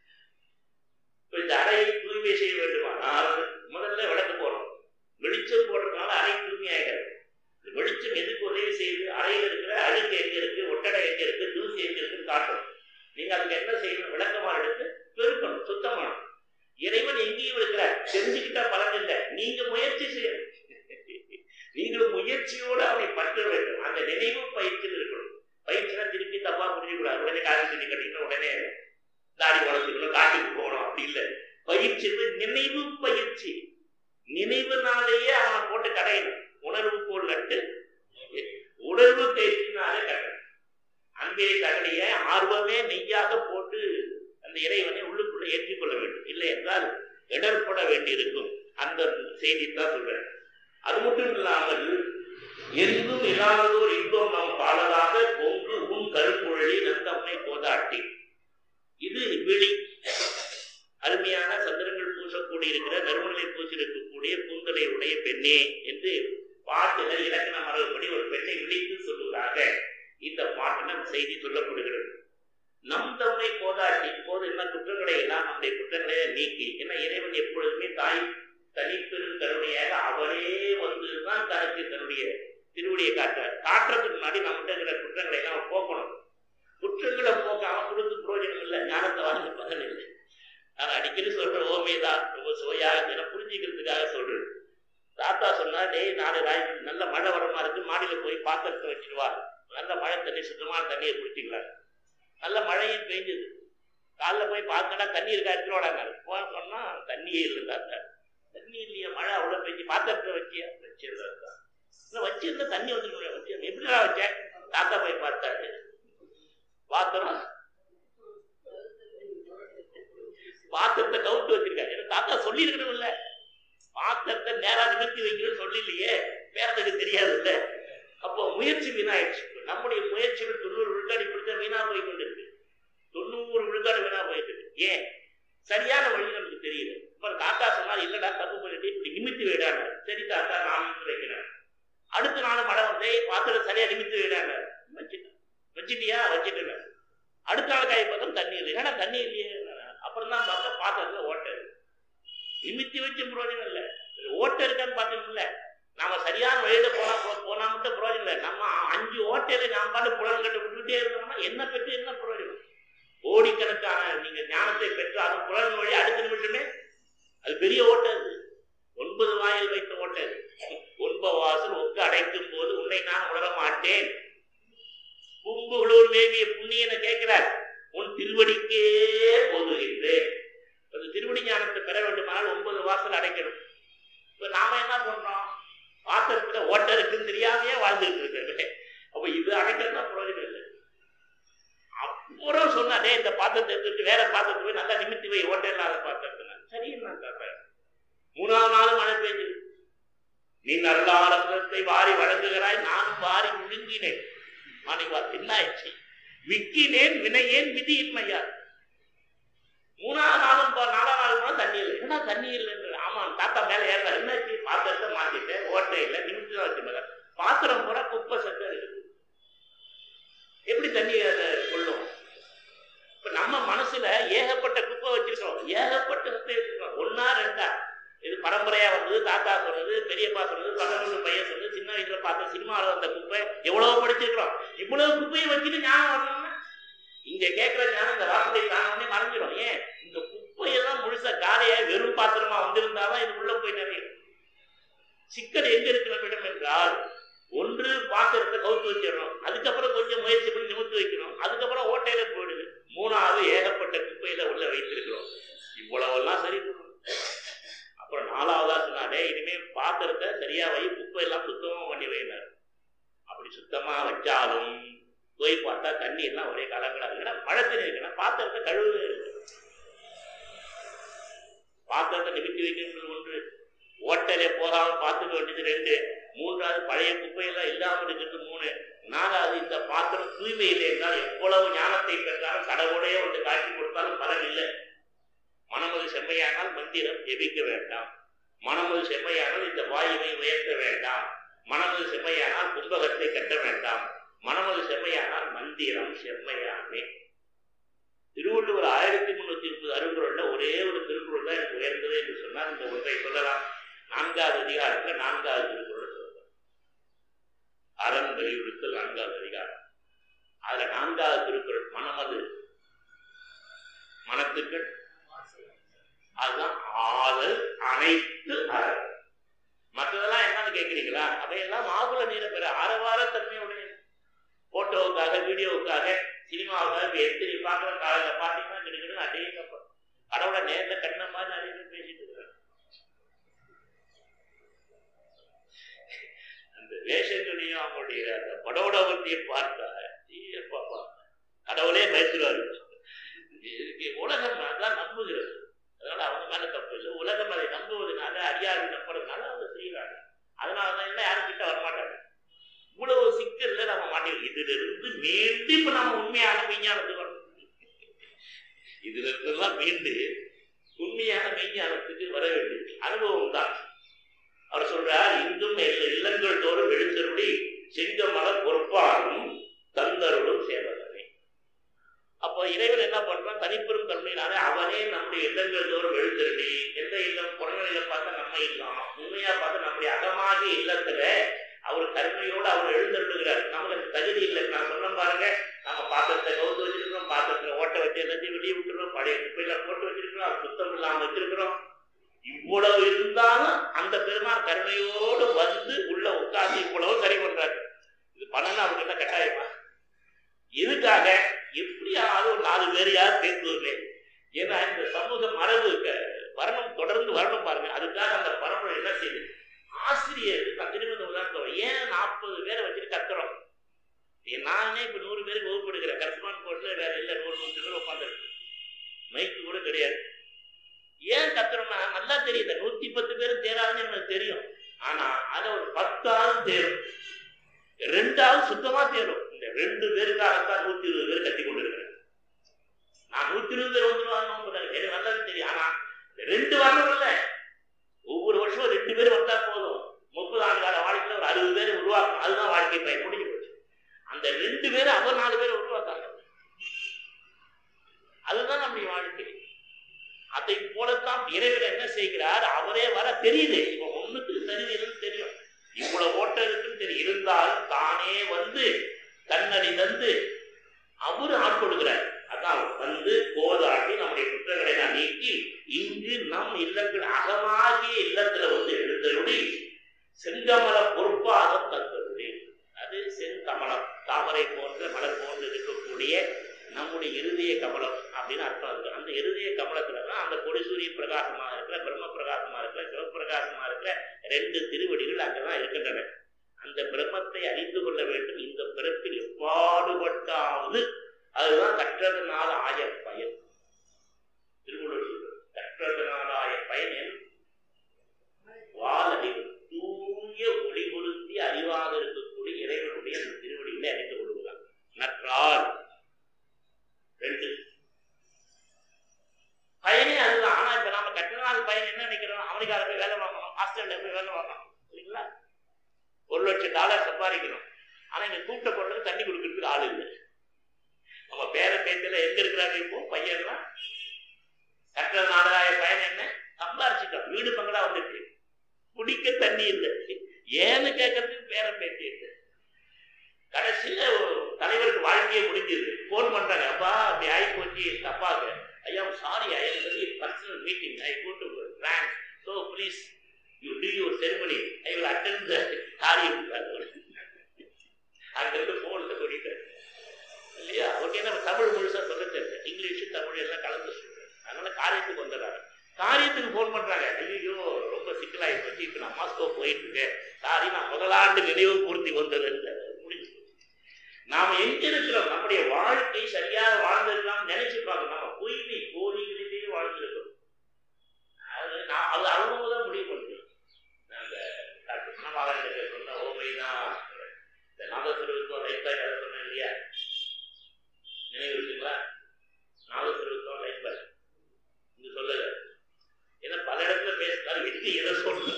இப்ப இந்த அறையை தூய்மை செய்ய வேண்டுமானால் முதல்ல விளக்கு போறோம். வெளிச்சம் போடுறதுனால அறை தூய்மையாகிறது. வெளிச்சம் எதுக்கு உதவி செய்யுது? அறையில் இருக்கிற அழுக்கு எங்க இருக்கு, ஒட்டடை எங்க இருக்கு, தூசி எங்க இருக்குன்னு காட்டணும். நீங்க அதுக்கு என்ன செய்யணும்? விளக்கமாக எடுத்து பெருக்கணும், சுத்தமானணும். இறைவன் எங்கேயும் இருக்கிறார், தெரிஞ்சுக்கிட்டா பலன் இல்லை. நீங்க முயற்சி செய்யணும். நீங்களும் முயற்சியோடு அவனை பற்ற வேண்டும். அந்த நினைவு பயிற்சியில் இருக்கணும். பயிற்சினா திருப்பி தப்பா புரிஞ்சுக்கூடாது. உடனே காலம் தண்ணி கட்டிக்கணும், உடனே தாடி வளர்த்துக்கணும், காட்டுக்கு போகணும், அப்படி இல்லை. பயிற்சி நினைவு பயிற்சி. நினைவுனாலேயே அவனை போட்டு கடையணும். உணர்வு போல் நட்டு உணர்வு பயிற்சினாலே கட்டணும். அன்பே தகடிய ஆர்வமே நெய்யாக போட்டு அந்த இறைவனை உள்ளுக்குள்ள ஏற்றிக்கொள்ள வேண்டும். இல்லை என்றால் இடர்பட வேண்டியிருக்கும். அந்த செய்தி தான் சொல்றேன். அது மட்டும் இல்லாமல் எங்கும் இல்லாததோர் இன்பம் நாம் பாலதாக பொங்கு உன் கருப்புழலி நந்தம்மை போதாட்டி. இது விழி. அருமையான சந்திரங்கள் பூசக்கூடி இருக்கிற நறுமணலை பூசிருக்கக்கூடிய பூந்தலை உடைய பெண்ணே என்று பாட்டுல இலக்கண மரபுப்படி ஒரு பெண்ணை விழித்து சொல்லுவதாக இந்த பாட்டுல செய்தி சொல்லப்படுகிறது. நம் தம்மை போதாட்டி, இப்போது என்ன குற்றங்களை எல்லாம் நம்முடைய குற்றங்களை நீக்கி, ஏன்னா இறைவன் எப்பொழுதுமே தாய் தனிப்பெரும் கருணையாக அவரே வந்துதான் தனக்கு தன்னுடைய திருவடியை காட்டுறார். காட்டுறதுக்கு முன்னாடி நம்மகிட்ட இருக்கிற குற்றங்களை எல்லாம் போக்கணும். குற்றங்களை போக்க அவன் கொடுத்து பிரயோஜனம் இல்லை, ஞானத்தை வாழ்ந்து பலன் இல்லை. நான் அடிக்கடி சொல்றேன், ஓமேதான் ரொம்ப சுவையாக என புரிஞ்சுக்கிறதுக்காக சொல்றேன். தாத்தா சொன்னா, டேய் நாலு ராய் நல்ல மழை வரமா இருக்கு, மாடியில போய் பாத்திரத்தை வச்சுடுவா, நல்ல மழை தண்ணி சுத்தமான தண்ணியை குடிச்சிக்கலாம். நல்ல மழையும் பெய்ஞ்சது. காலைல போய் பார்க்கடா தண்ணி இருக்கா எடுத்துருவாடாங்க. போன சொன்னா தண்ணியே இல்லை தாத்தா. தண்ணி இல்லையா? மழை அவ்வளவு பெஞ்சு பாத்திரத்தை வச்சியா? வச்சிருந்தா வச்சிருந்தா தண்ணி வந்துட்டு வச்சு எப்படிடா வச்சேன்? தாத்தா போய் பார்த்தாரு. பாத்திரம் பாத்திரத்தை கவுட்டு வச்சிருக்காரு. ஏன்னா தாத்தா சொல்லி இருக்கணும் இல்ல, பாத்திரத்தை நேரா நிமித்தி வைக்கணும்னு சொல்லி இல்லையே, பேரத்துக்கு தெரியாது இல்ல. அப்போ முயற்சி வீணாயிடுச்சு. நம்முடைய முயற்சிகள் தொண்ணூறு விழுக்காடு இப்படித்தான் வீணா போய் கொண்டு இருக்கு. தொண்ணூறு விழுக்காடு வீணா போயிட்டு இருக்கு. ஏன்? சரியான வழி நமக்கு தெரியல. இப்ப தாத்தா சொன்னா, இல்லடா தப்பு பண்ணிட்டு இப்படி நிமித்தி வைடாங்க. சரி தாத்தா நான் நிமித்து வைக்கிறேன். அடுத்த நாள் மழை வந்து பாத்திரம் சரியா நிமித்து வைடாங்க. வச்சுட்டேன். வச்சுட்டியா? வச்சுட்டேன். அடுத்த நாள் காய் பார்த்தா தண்ணி இல்லை. ஏன்னா தண்ணி இல்லையே. அப்புறம் தான் பார்த்தா பாத்திரத்துல ஓட்டை நிமித்தி வச்சு பிரயோஜனம் இல்லை. ஓட்டை இருக்கான்னு பார்த்தோம்ல. நாம சரியான வழியில போனா போனா மட்டும் பிரயோஜனம் இல்லை. நம்ம அஞ்சு ஓட்டையில நாம பாட்டு புலன் கட்டு விட்டுட்டே இருக்கோம்னா என்ன பெற்று என்ன பிரயோஜனம்? கோடிக்கணக்கான நீங்க ஞானத்தை பெற்று அது புலன் வழி அடுத்த நிமிஷமே அது பெரிய ஓட்டை. அது ஒன்பது வாயில் வைத்த ஓட்டை. ஒன்பது வாசல் ஒக்க அடைக்கும் போது உன்னை நான் உணர மாட்டேன். கும்புகளூர் மேவிய புண்ணியனை கேட்கிறார். உன் திருவடிக்கே போதுகின்றேன். அந்த திருவடி ஞானத்தை பெற வேண்டுமானால் ஒன்பது வாசல் அடைக்கணும். இப்ப நாம என்ன பண்றோம்? பாத்திரத்துல ஓட்ட இருக்குன்னு தெரியாமையே வாழ்ந்துட்டு இருக்க. அப்ப இது அடைக்கிறதுதான் பிரயோஜனம் இல்லை. அப்புறம் சொன்னாடே இந்த பாத்திரத்தை எடுத்துட்டு வேற பாத்திரத்தை போய் நல்லா நிமித்தி போய் ஓட்ட இல்லாத பாத்திரத்தினா சரி. நான் கேட்பேன். மூணாவது நாள் மழை பெய்ஞ்சது. நீ நல்ல ஆரம்பத்தை வாரி வழங்குகிறாய், நானும் வாரி முழுங்கினேன். மாணிவா என்ன ஆயிடுச்சு? விக்கினேன் வினையேன் விதியின்மையா. மூணாவது நாளும் நாலாம் நாள் போனா தண்ணி இல்லை. ஏன்னா தண்ணி இல்லை. ஆமா தாத்தா தாத்தா மேல ஏற என்னாச்சு, பாத்திரத்தை மாத்திட்டேன், ஓட்டை இல்லை, நிமிஷம் வச்சு பாத்திரம் பூரா குப்பை சத்தம் இருக்குது. எப்படி தண்ணி அதை கொள்ளும்? இப்ப நம்ம மனசுல ஏகப்பட்ட குப்பை வச்சிருக்கோம், ஏகப்பட்ட குப்பை வச்சிருக்கோம். ஒன்னா ரெண்டா, இது பரம்பரையா வந்தது, தாத்தா சொன்னது, பெரியப்பா சொன்னது, பக்கத்து பையன் சொன்னது, சின்ன வயசுல பார்த்த சினிமாவில் வந்த குப்பை எவ்வளவு படிச்சிருக்கிறோம். இவ்வளவு குப்பையை வச்சுட்டு ஞானம் வரணும்னா இங்க கேட்கிற ஞானம் இந்த வாசத்தை தானே மறைஞ்சிடும். ஏன்? இந்த குப்பையெல்லாம் முழுசா காலையா வெறும் பாத்திரமா வந்திருந்தாதான் இது உள்ள போய் நிறைய. சிக்கல் எங்க இருக்கிற இடம் என்றால், ஒன்று பாத்திரத்தை கவுத்து வச்சிடணும், அதுக்கப்புறம் கொஞ்சம் முயற்சி பண்ணி நிமித்து வைக்கணும், அதுக்கப்புறம் ஓட்டையில போயிடுது. மூணாவது ஏகப்பட்ட குப்பையில உள்ள வைத்திருக்கிறோம். இவ்வளவெல்லாம் சரி பண்ணணும். அப்புறம் நாலாவதா சொன்னாலே, இனிமே பாத்திரத்தை சரியா வை, குப்பை எல்லாம் சுத்தமா பண்ணி வைனார். அப்படி சுத்தமா வச்சாலும் போய் பார்த்தா தண்ணி எல்லாம் ஒரே கலங்கடா இருக்குன்னா மழை தண்ணி இருக்குன்னா பாத்திரத்தை கழுவு இருக்கு. பாத்திரத்தை நிமித்தி வைக்கிறது ஒன்று, ஓட்டலே போகாம பார்த்துக்க வேண்டியது ரெண்டு, மூன்றாவது பழைய குப்பையெல்லாம் இல்லாமல் இருக்கிறது மூணு, நாலாவது இந்த பாத்திரம் தூய்மை இல்லை என்றால் எவ்வளவு ஞானத்தை பெற்றாலும் கடவுளையே ஒன்று காட்சி கொடுத்தாலும் பலன் இல்லை. மனமது செம்மையானால் மந்திரம் ஜெபிக்க வேண்டாம், மனமது செம்மையானால் இந்த வாயுவை உயர்த்த வேண்டாம், மனமது செம்மையானால் கும்பகத்தை கட்ட வேண்டாம், மனமது செம்மையானால் மந்திரம் செம்மையாமே. திருவள்ளுவர் ஆயிரத்தி முன்னூத்தி முப்பது அருங்குறள்ல ஒரே ஒரு திருக்குறள் தான் எனக்கு உயர்ந்தது என்று சொன்னால் இந்த ஒன்றை சொல்லலாம். நான்காவது அதிகாரத்துல நான்காவது திருக்குறள் சொல்லலாம், அறம் வலியுறுத்தல் நான்காவது அதிகாரம். அதுல நான்காவது திருக்குறள் மனமது மனத்துக்கள், அதுதான் ஆதல் அனைத்து அறம். மற்றதெல்லாம் என்னன்னு கேட்கிறீங்களா? அவையெல்லாம் ஆகுல நீரை பெற ஆரவார தன்மையுடைய போட்டோவுக்காக வீடியோவுக்காக சினிமாவுக்காக எத்தனை பார்க்குற காலையில பார்த்தீங்கன்னா கிடைக்கணும். அதே கடவுளை நேரில் கண்ண மாதிரி நிறைய பேர் பேசிட்டு இருக்காங்க. அந்த வேஷங்களையும் அவங்களுடைய அந்த படோடவத்தையை பார்த்தா பாப்பா கடவுளே பயந்துருவாரு. உலகம் அதான் நம்புகிறது, அதனால அவங்க மேல தப்பு இல்லை. உலகம் அதை நம்புவதனால அடியாறு நம்புறதுனால அவங்க செய்யறாங்க. அதனாலதான் என்ன யாரும் கிட்ட வரமாட்டாங்க. இவ்வளவு சிக்கல்ல நம்ம மாட்டோம். இதுல இருந்து மீண்டு இப்ப நம்ம உண்மையான மெய்ஞானத்துக்கு வரணும். இதுல இருந்தெல்லாம் மீண்டு உண்மையான மெய்ஞானத்துக்கு வர வேண்டியது அனுபவம் தான். அவர் சொல்றார், இன்றும் இல்லங்கள் தோறும் எழுந்தருளி செங்கமல பொறுப்பாரும் தந்தருளும் சேவகமே. அப்போ இறைவன் என்ன பண்றான்? தனிப்பெரும் கருணையினாலே அவனே நம்முடைய இல்லங்கள் தோறும் எழுந்தருளி, எந்த இல்லம் புறநிலையில பார்த்தா நம்ம இல்லம், உண்மையா பார்த்தா நம்முடைய அகமாகிய இல்லத்துல அவர் கருணையோடு அவர் எழுந்தருளுகிறார். நமக்கு அந்த தகுதி இல்லை. நான் சொன்ன பாருங்க, நம்ம பாத்திரத்தை கவுத்து வச்சிருக்கிறோம், பாத்திரத்துல ஓட்ட வச்சு எல்லாத்தையும் வெளியே விட்டுறோம், பழைய குப்பையில போட்டு வச்சிருக்கிறோம், அது சுத்தம் இல்லாம வச்சிருக்கிறோம். இவ்வளவு இருந்தாலும் அந்த பெருமாள் கருணையோடு வந்து உள்ள உட்கார்ந்து இவ்வளவு சரி பண்றாரு. இது பண்ணணும் அவர்கிட்ட கட்டாயமா. எதுக்காக? எப்படியாவது ஒரு நாலு பேரையாவது பேசுவதில்லை. ஏன்னா இந்த சமூக மரபு வரணும், தொடர்ந்து வரணும் பாருங்க. அதுக்காக அந்த பரம்பரை என்ன செய்யுது? ஆசிரியர் திரும்ப உதாரணம், ஏன் நாற்பது பேரை வச்சுட்டு கத்துறோம்? நானே இப்ப நூறு பேருக்கு வகுப்பு எடுக்கிறேன், கரஸ்பாண்ட் போர்ட்ல வேற இல்ல, நூறு நூறு பேர் உட்காந்துருக்கு, மைக்கு கூட கிடையாது. ஏன் கத்துறோம்னா நல்லா தெரியுது, நூத்தி பத்து பேரும் தேராதுன்னு எனக்கு தெரியும். ஆனா அதை ஒரு பத்தாவது தேரும், ரெண்டாவது சுத்தமா தேரும். இந்த ரெண்டு பேருக்காகத்தான் நூத்தி இருபது பேர் கட்டி கொண்டு இருக்கிறேன். நான் நூத்தி இருபது பேர் வந்துருவாங்க நல்லது தெரியும். ஆனா ரெண்டு வரணும் இல்ல, ஒவ்வொரு வருஷம் ரெண்டு பேர் வந்தா போதும். முப்பது ஆண்டு கால வாழ்க்கையில ஒரு அறுபது பேர் உருவாக்கணும். அதுதான் வாழ்க்கை பயன் முடிஞ்சு போச்சு. அந்த ரெண்டு பேரும் அவர் நாலு பேரை உருவாக்காங்க. அதுதான் நம்முடைய வாழ்க்கை. அதை போலத்தான் இறைவன் என்ன செய்கிறார்? அவரே வர தெரியுது, இப்ப ஒண்ணுக்கு சரிவுன்னு தெரியும், இவ்வளவு ஓட்டம் இருக்குன்னு தெரியும். இருந்தாலும் தானே வந்து தன்னடி தந்து அவரு ஆட்கொடுக்கிறார். அதான் வந்து போதாட்டி நம்முடைய குற்றங்களை நான் நீக்கி இங்கு நம் இல்லங்கள் அகமாகிய இல்லத்துல வந்து எழுந்தருளி செங்கமல பொறுப்பாக தந்தருளி. அது செங்கமலம், தாமரை போன்ற மலர் போன்று இருக்கக்கூடிய நம்முடைய இருதய கமலம் அப்படின்னு அர்த்தம் இருக்கு. அந்த இருதய கமலத்துலதான் அந்த கொடிசூரிய பிரகாசமாக இருக்கிற, பிரம்ம பிரகாசமா இருக்கிற, சிவப்பிரகாசமா இருக்கிற ரெண்டு திருவடிகள் அங்கதான் இருக்கின்றன. அந்த பிரம்மத்தை அறிந்து கொள்ள வேண்டும் இந்த பிறப்பில் எப்பாடுபட்டாவது. அதுதான் கற்றதனால் ஆய பயன். திருவள்ளுவர் சொல்றார், கற்றதனால் ஆய பயன் என் வாழறிவு தூய ஒளி பொருந்தி அறிவாக இருக்கக்கூடிய இறைவனுடைய அந்த திருவடிகளை அறிந்து கொள்வதால் நற்றால் ரெண்டு பயனே அதுதான். ஆனா இப்ப நாம கற்றனால் பயன் என்ன நினைக்கிறோம்? அமெரிக்காவில் போய் வேலை வாங்க ஹாஸ்டல்ல போய் வேலை வாங்கணும் இல்லைங்களா? ஒரு லட்சம் டாலர் சம்பாதிக்கணும். ஆனா இங்க கூட்ட போடுறது தண்ணி கொடுக்கறதுக்கு ஆள் இல்லை. நம்ம பேர பேத்தில எங்க இருக்கிறாரு இப்போ பையன்லாம் கட்டுற நாலாயிரம் பையன் என்ன சம்பாரிச்சுட்டோம். வீடு பங்களா வந்துட்டு குடிக்க தண்ணி இல்லை. ஏன்னு கேட்கறதுக்கு பேர பேத்தி இல்லை. கடைசியில தலைவருக்கு வாழ்க்கையே முடிஞ்சது. போன் பண்றாங்க, அப்பா அப்படி ஆகி போச்சு அப்பாவுக்கு. ஐயா sorry, I am very personal meeting, I go to France, so please you do your ceremony, I will attend the காரியம். அங்கிருந்து போன்ல சொல்லிட்டாரு இல்லையா? ஓகே, நம்ம தமிழ் முழுசா சொல்ல தெரியல, இங்கிலீஷு தமிழ் எல்லாம் கலந்து சொல்றேன். அதனால காரியத்துக்கு வந்துடுறாங்க. காரியத்துக்கு போன் பண்றாங்க, ஐயோ ரொம்ப சிக்கலாகி போச்சு, இப்ப நான் மாஸ்கோ போயிட்டு இருக்கேன், சாரி நான் முதலாண்டு நினைவு பூர்த்தி வந்தது. முடிஞ்சு நாம எங்க இருக்கிறோம்? நம்முடைய வாழ்க்கை சரியாக வாழ்ந்திருக்கலாம் நினைச்சு பார்க்கணும். நம்ம பொய்மை கோரிக்கையிலேயே வாழ்ந்திருக்கிறோம். அது நான் அது அனுபவம் முடிவு பண்ணிக்கிறோம். அந்த டாக்டர் மனமாளர் சொன்ன ஓமைதான் இந்த நாதஸ்வரத்துவம் லைஃப் பாய் அதை சொன்னேன் இல்லையா? நினைவு இருக்குங்களா? நாதஸ்வரத்துவம் லைஃப் பாய் இங்க சொல்லுங்க. ஏன்னா பல இடத்துல பேசினாலும் எது எதை சொல்றது.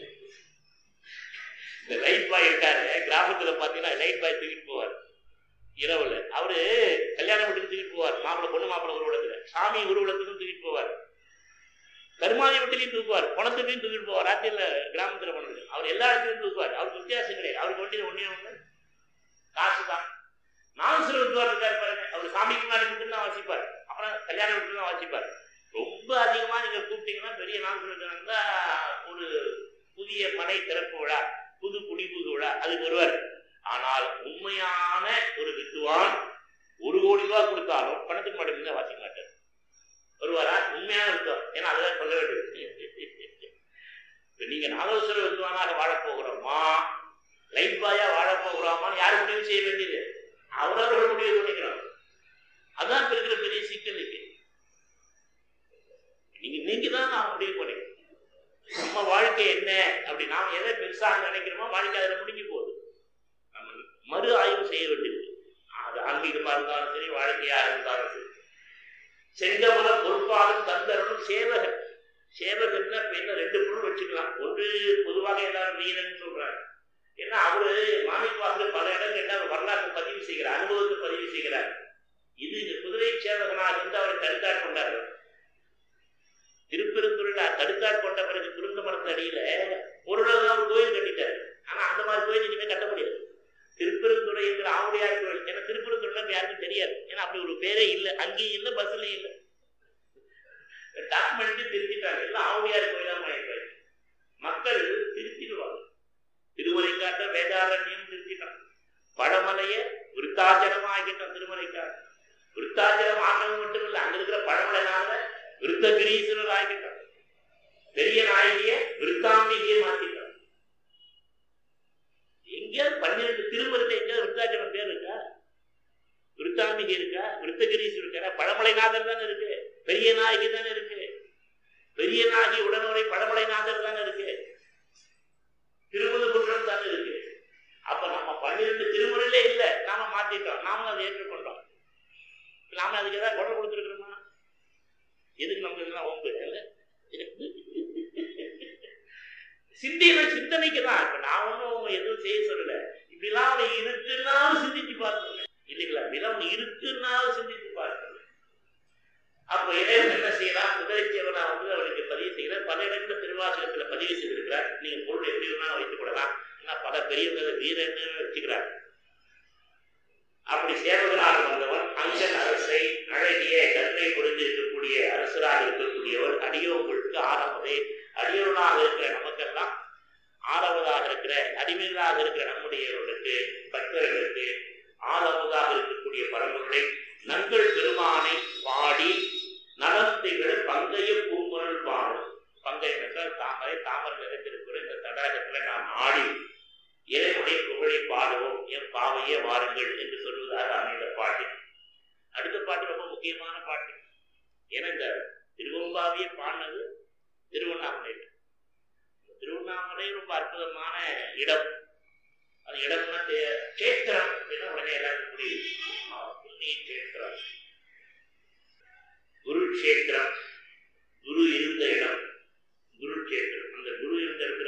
இந்த லைட் பாய் இருக்காரு கிராமத்துல பாத்தீங்கன்னா, லைட் பாய் தூக்கிட்டு போவார் இரவுல. அவரு கல்யாணம் வீட்டுக்கு தூக்கிட்டு போவார், மாப்பிள்ள பொண்ணு மாப்பிள்ள ஊர்வலத்துல, சாமி ஊர்வலத்துக்கும் தூக்கிட்டு போவார், கருமாதி வீட்டிலையும் தூக்குவார், பணத்துலையும் தூக்கிட்டு போவார். ராத்திரில கிராமத்துல பண்ணது அவர் எல்லா இடத்துலையும் தூக்குவார். அவருக்கு வித்தியாசம் கிடையாது. அவருக்கு வண்டியில் ஒன்னே ஒண்ணு காசு தான். நானும் வித்துவார் இருக்காரு பாருங்க, அவர் சாமிக்கு முன்னாடி மட்டும் தான் வாசிப்பார், அப்புறம் கல்யாண வீட்டுல தான் வாசிப்பார். ரொம்ப அதிகமா நீங்க கூப்பிட்டீங்கன்னா பெரிய நாள் ஒரு புதிய மனை திறப்பு விழா, புது குடிபுது விழா அதுக்கு வருவார். ஆனால் உண்மையான ஒரு வித்துவான் ஒரு கோடி ரூபாய் கொடுத்தாலும் பணத்துக்கு மட்டும் தான் வாசிக்க மாட்டார். வருவாரா? உண்மையான வித்துவான். ஏன்னா அதுதான் சொல்ல வேண்டியது. நீங்க நாகேஸ்வர வித்துவானாக வாழப்போகிறோமா, லைட் பாயா வாழப்போகிறோமான்னு யார் முடிவு செய்ய வேண்டியது? அவரவர்கள் முடிவு பண்ணிக்கிறோம். அதான் இருக்கிற பெரிய சிக்கல். நீங்க நீங்க தான் நான் முடிவு பண்ணிக்கிறோம். நம்ம வாழ்க்கை என்ன அப்படி நாம் எதை பெருசாக நினைக்கிறோமோ வாழ்க்கை அதில் முடிஞ்சு போகுது. நம்ம மறு ஆய்வு செய்ய வேண்டியது. அது ஆன்மீகமா இருந்தாலும் சரி, வாழ்க்கையா இருந்தாலும் சரி. செங்கமல பொறுப்பாலும் தந்தரனும் சேவகன். சேவகன்னா என்ன ரெண்டு பொருள் வச்சுக்கலாம். ஒன்று பொதுவாக எல்லாரும் வீரன் சொல்றாங்க. ஏன்னா அவரு மாணிக்க வாசல் பல இடங்கள் வரலாற்று பதிவு செய்கிறார், அனுபவத்தை பதிவு செய்கிறார். இது இந்த குதிரை சேவகனாக இருந்து அவரை தடுத்தாட் கொண்டார். திருப்பெருந்துறையில தடுத்தாட் கொண்ட பிறகு குருந்த மரத்து அடியில பொருளாதார ஒரு கோயில் கட்டிட்டார். ஆனா அந்த மாதிரி கோயில் இனிமே கட்ட முடியாது. திருப்பெருந்துறை என்கிற ஆவுடையார் கோயில். ஏன்னா திருப்பெருந்துறை யாருக்கும் தெரியாது. ஏன்னா அப்படி ஒரு பேரே இல்லை, அங்கேயும் இல்லை, பஸ்லயும் இல்லை. டாக்குமெண்ட் திருத்திட்டாங்க, எல்லாம் ஆவுடையார் கோயிலா மாறிடுவாங்க. மக்கள் திருத்திடுவாங்க. திருமலைக்காட்ட வேதாரண்யம் திருத்திட்டான், பழமலைய விருத்தாச்சலம் ஆகிட்டான். திருமலைக்காட்டு விருத்தாச்சலம் ஆகிறது மட்டும் இல்லை, அங்க இருக்கிற பழமலைனால விருத்தகிரீஸ்வரர் ஆகிட்டான். பெரிய நாயகிய விருத்தாம்பிகையை மாத்திட்டான். எங்கேயாவது பன்னிரண்டு திருமலையில எங்கேயாவது விருத்தாச்சலம் பேர் இருக்கா? விருத்தாம்பிகை இருக்கா? விருத்தகிரீஸ்வரர் இருக்கா? பழமலைநாதர் தானே இருக்கு, பெரிய நாயகி தானே இருக்கு. பெரிய நாயகி உடனுரை பழமலைநாதர் தானே இருக்கு, திருமுதுகுன்றம் தானே இருக்கு. அப்ப நம்ம பன்னிரண்டு திருமுறையிலே இல்லை, நாம மாத்திட்டோம், நாம அதை ஏற்றுக்கொண்டோம். நாம அதுக்கு ஏதாவது குரல் கொடுத்துருக்கிறோமா? எதுக்கு நமக்கு எல்லாம் ஒம்பு இல்லை? சிந்தின சிந்தனைக்கு தான். இப்ப நான் ஒன்றும் எதுவும் செய்ய சொல்லல. இப்படிலாம் அவன் இருக்குன்னாலும் சிந்திச்சு பார்க்கல இல்லைங்களா? இப்படிலாம் இருக்குன்னாலும் சிந்திச்சு பார்க்கல. அப்ப இறைவன் என்ன செய்யலாம்? குதிரைச்சேவனா வந்து அவருக்கு பதிவு செய்யறார். பல இடத்துல திருவாசகத்துல பதிவு செய்திருக்கிறார். நீங்க பொருள் எப்படி வேணாலும் வைத்துக் கொள்ளலாம். ஏன்னா பல பெரியவங்க வீரன்னு வச்சுக்கிறார். அப்படி சேவகனாக வந்தவன் அஞ்சன் அரசை அழகிய கருணை புரிந்திருக்கக்கூடிய அரசராக இருக்கக்கூடியவர். அடியோங்களுக்கு ஆறாவதே அடியோனாக இருக்கிற நமக்கெல்லாம் ஆறாவதாக இருக்கிற அடிமைகளாக இருக்கிற நம்முடையவர்களுக்கு பக்தர்களுக்கு ஆறாவதாக இருக்கக்கூடிய பரம்பொருளை நங்கள் பெருமானை பாடி நலத்தைகள் பங்கைய பூங்குரல் பாடும். பங்கையம் என்றால் தாமரை, தாமரை நிறைந்திருக்கிற இந்த தடாகத்துல நாம் ஆடி இறைவனுடைய புகழை பாடுவோம், என் பாவையே வாருங்கள் என்று சொல்வதாக அமைந்த பாட்டு. அடுத்த பாட்டு ரொம்ப முக்கியமான பாட்டு. ஏன்னா இந்த திருவம்பாவையை பாடினது திருவண்ணாமலை. திருவண்ணாமலை ரொம்ப அற்புதமான இடம். அது இடம்னா கேத்திரம் அப்படின்னா உடனே எல்லாருக்கும் புரியுது. புண்ணிய கேத்திரம், குரு கஷேத்திரம், குரு இருந்த இடம் குரு கஷேத்திரம். அந்த குரு இருந்த இடத்துல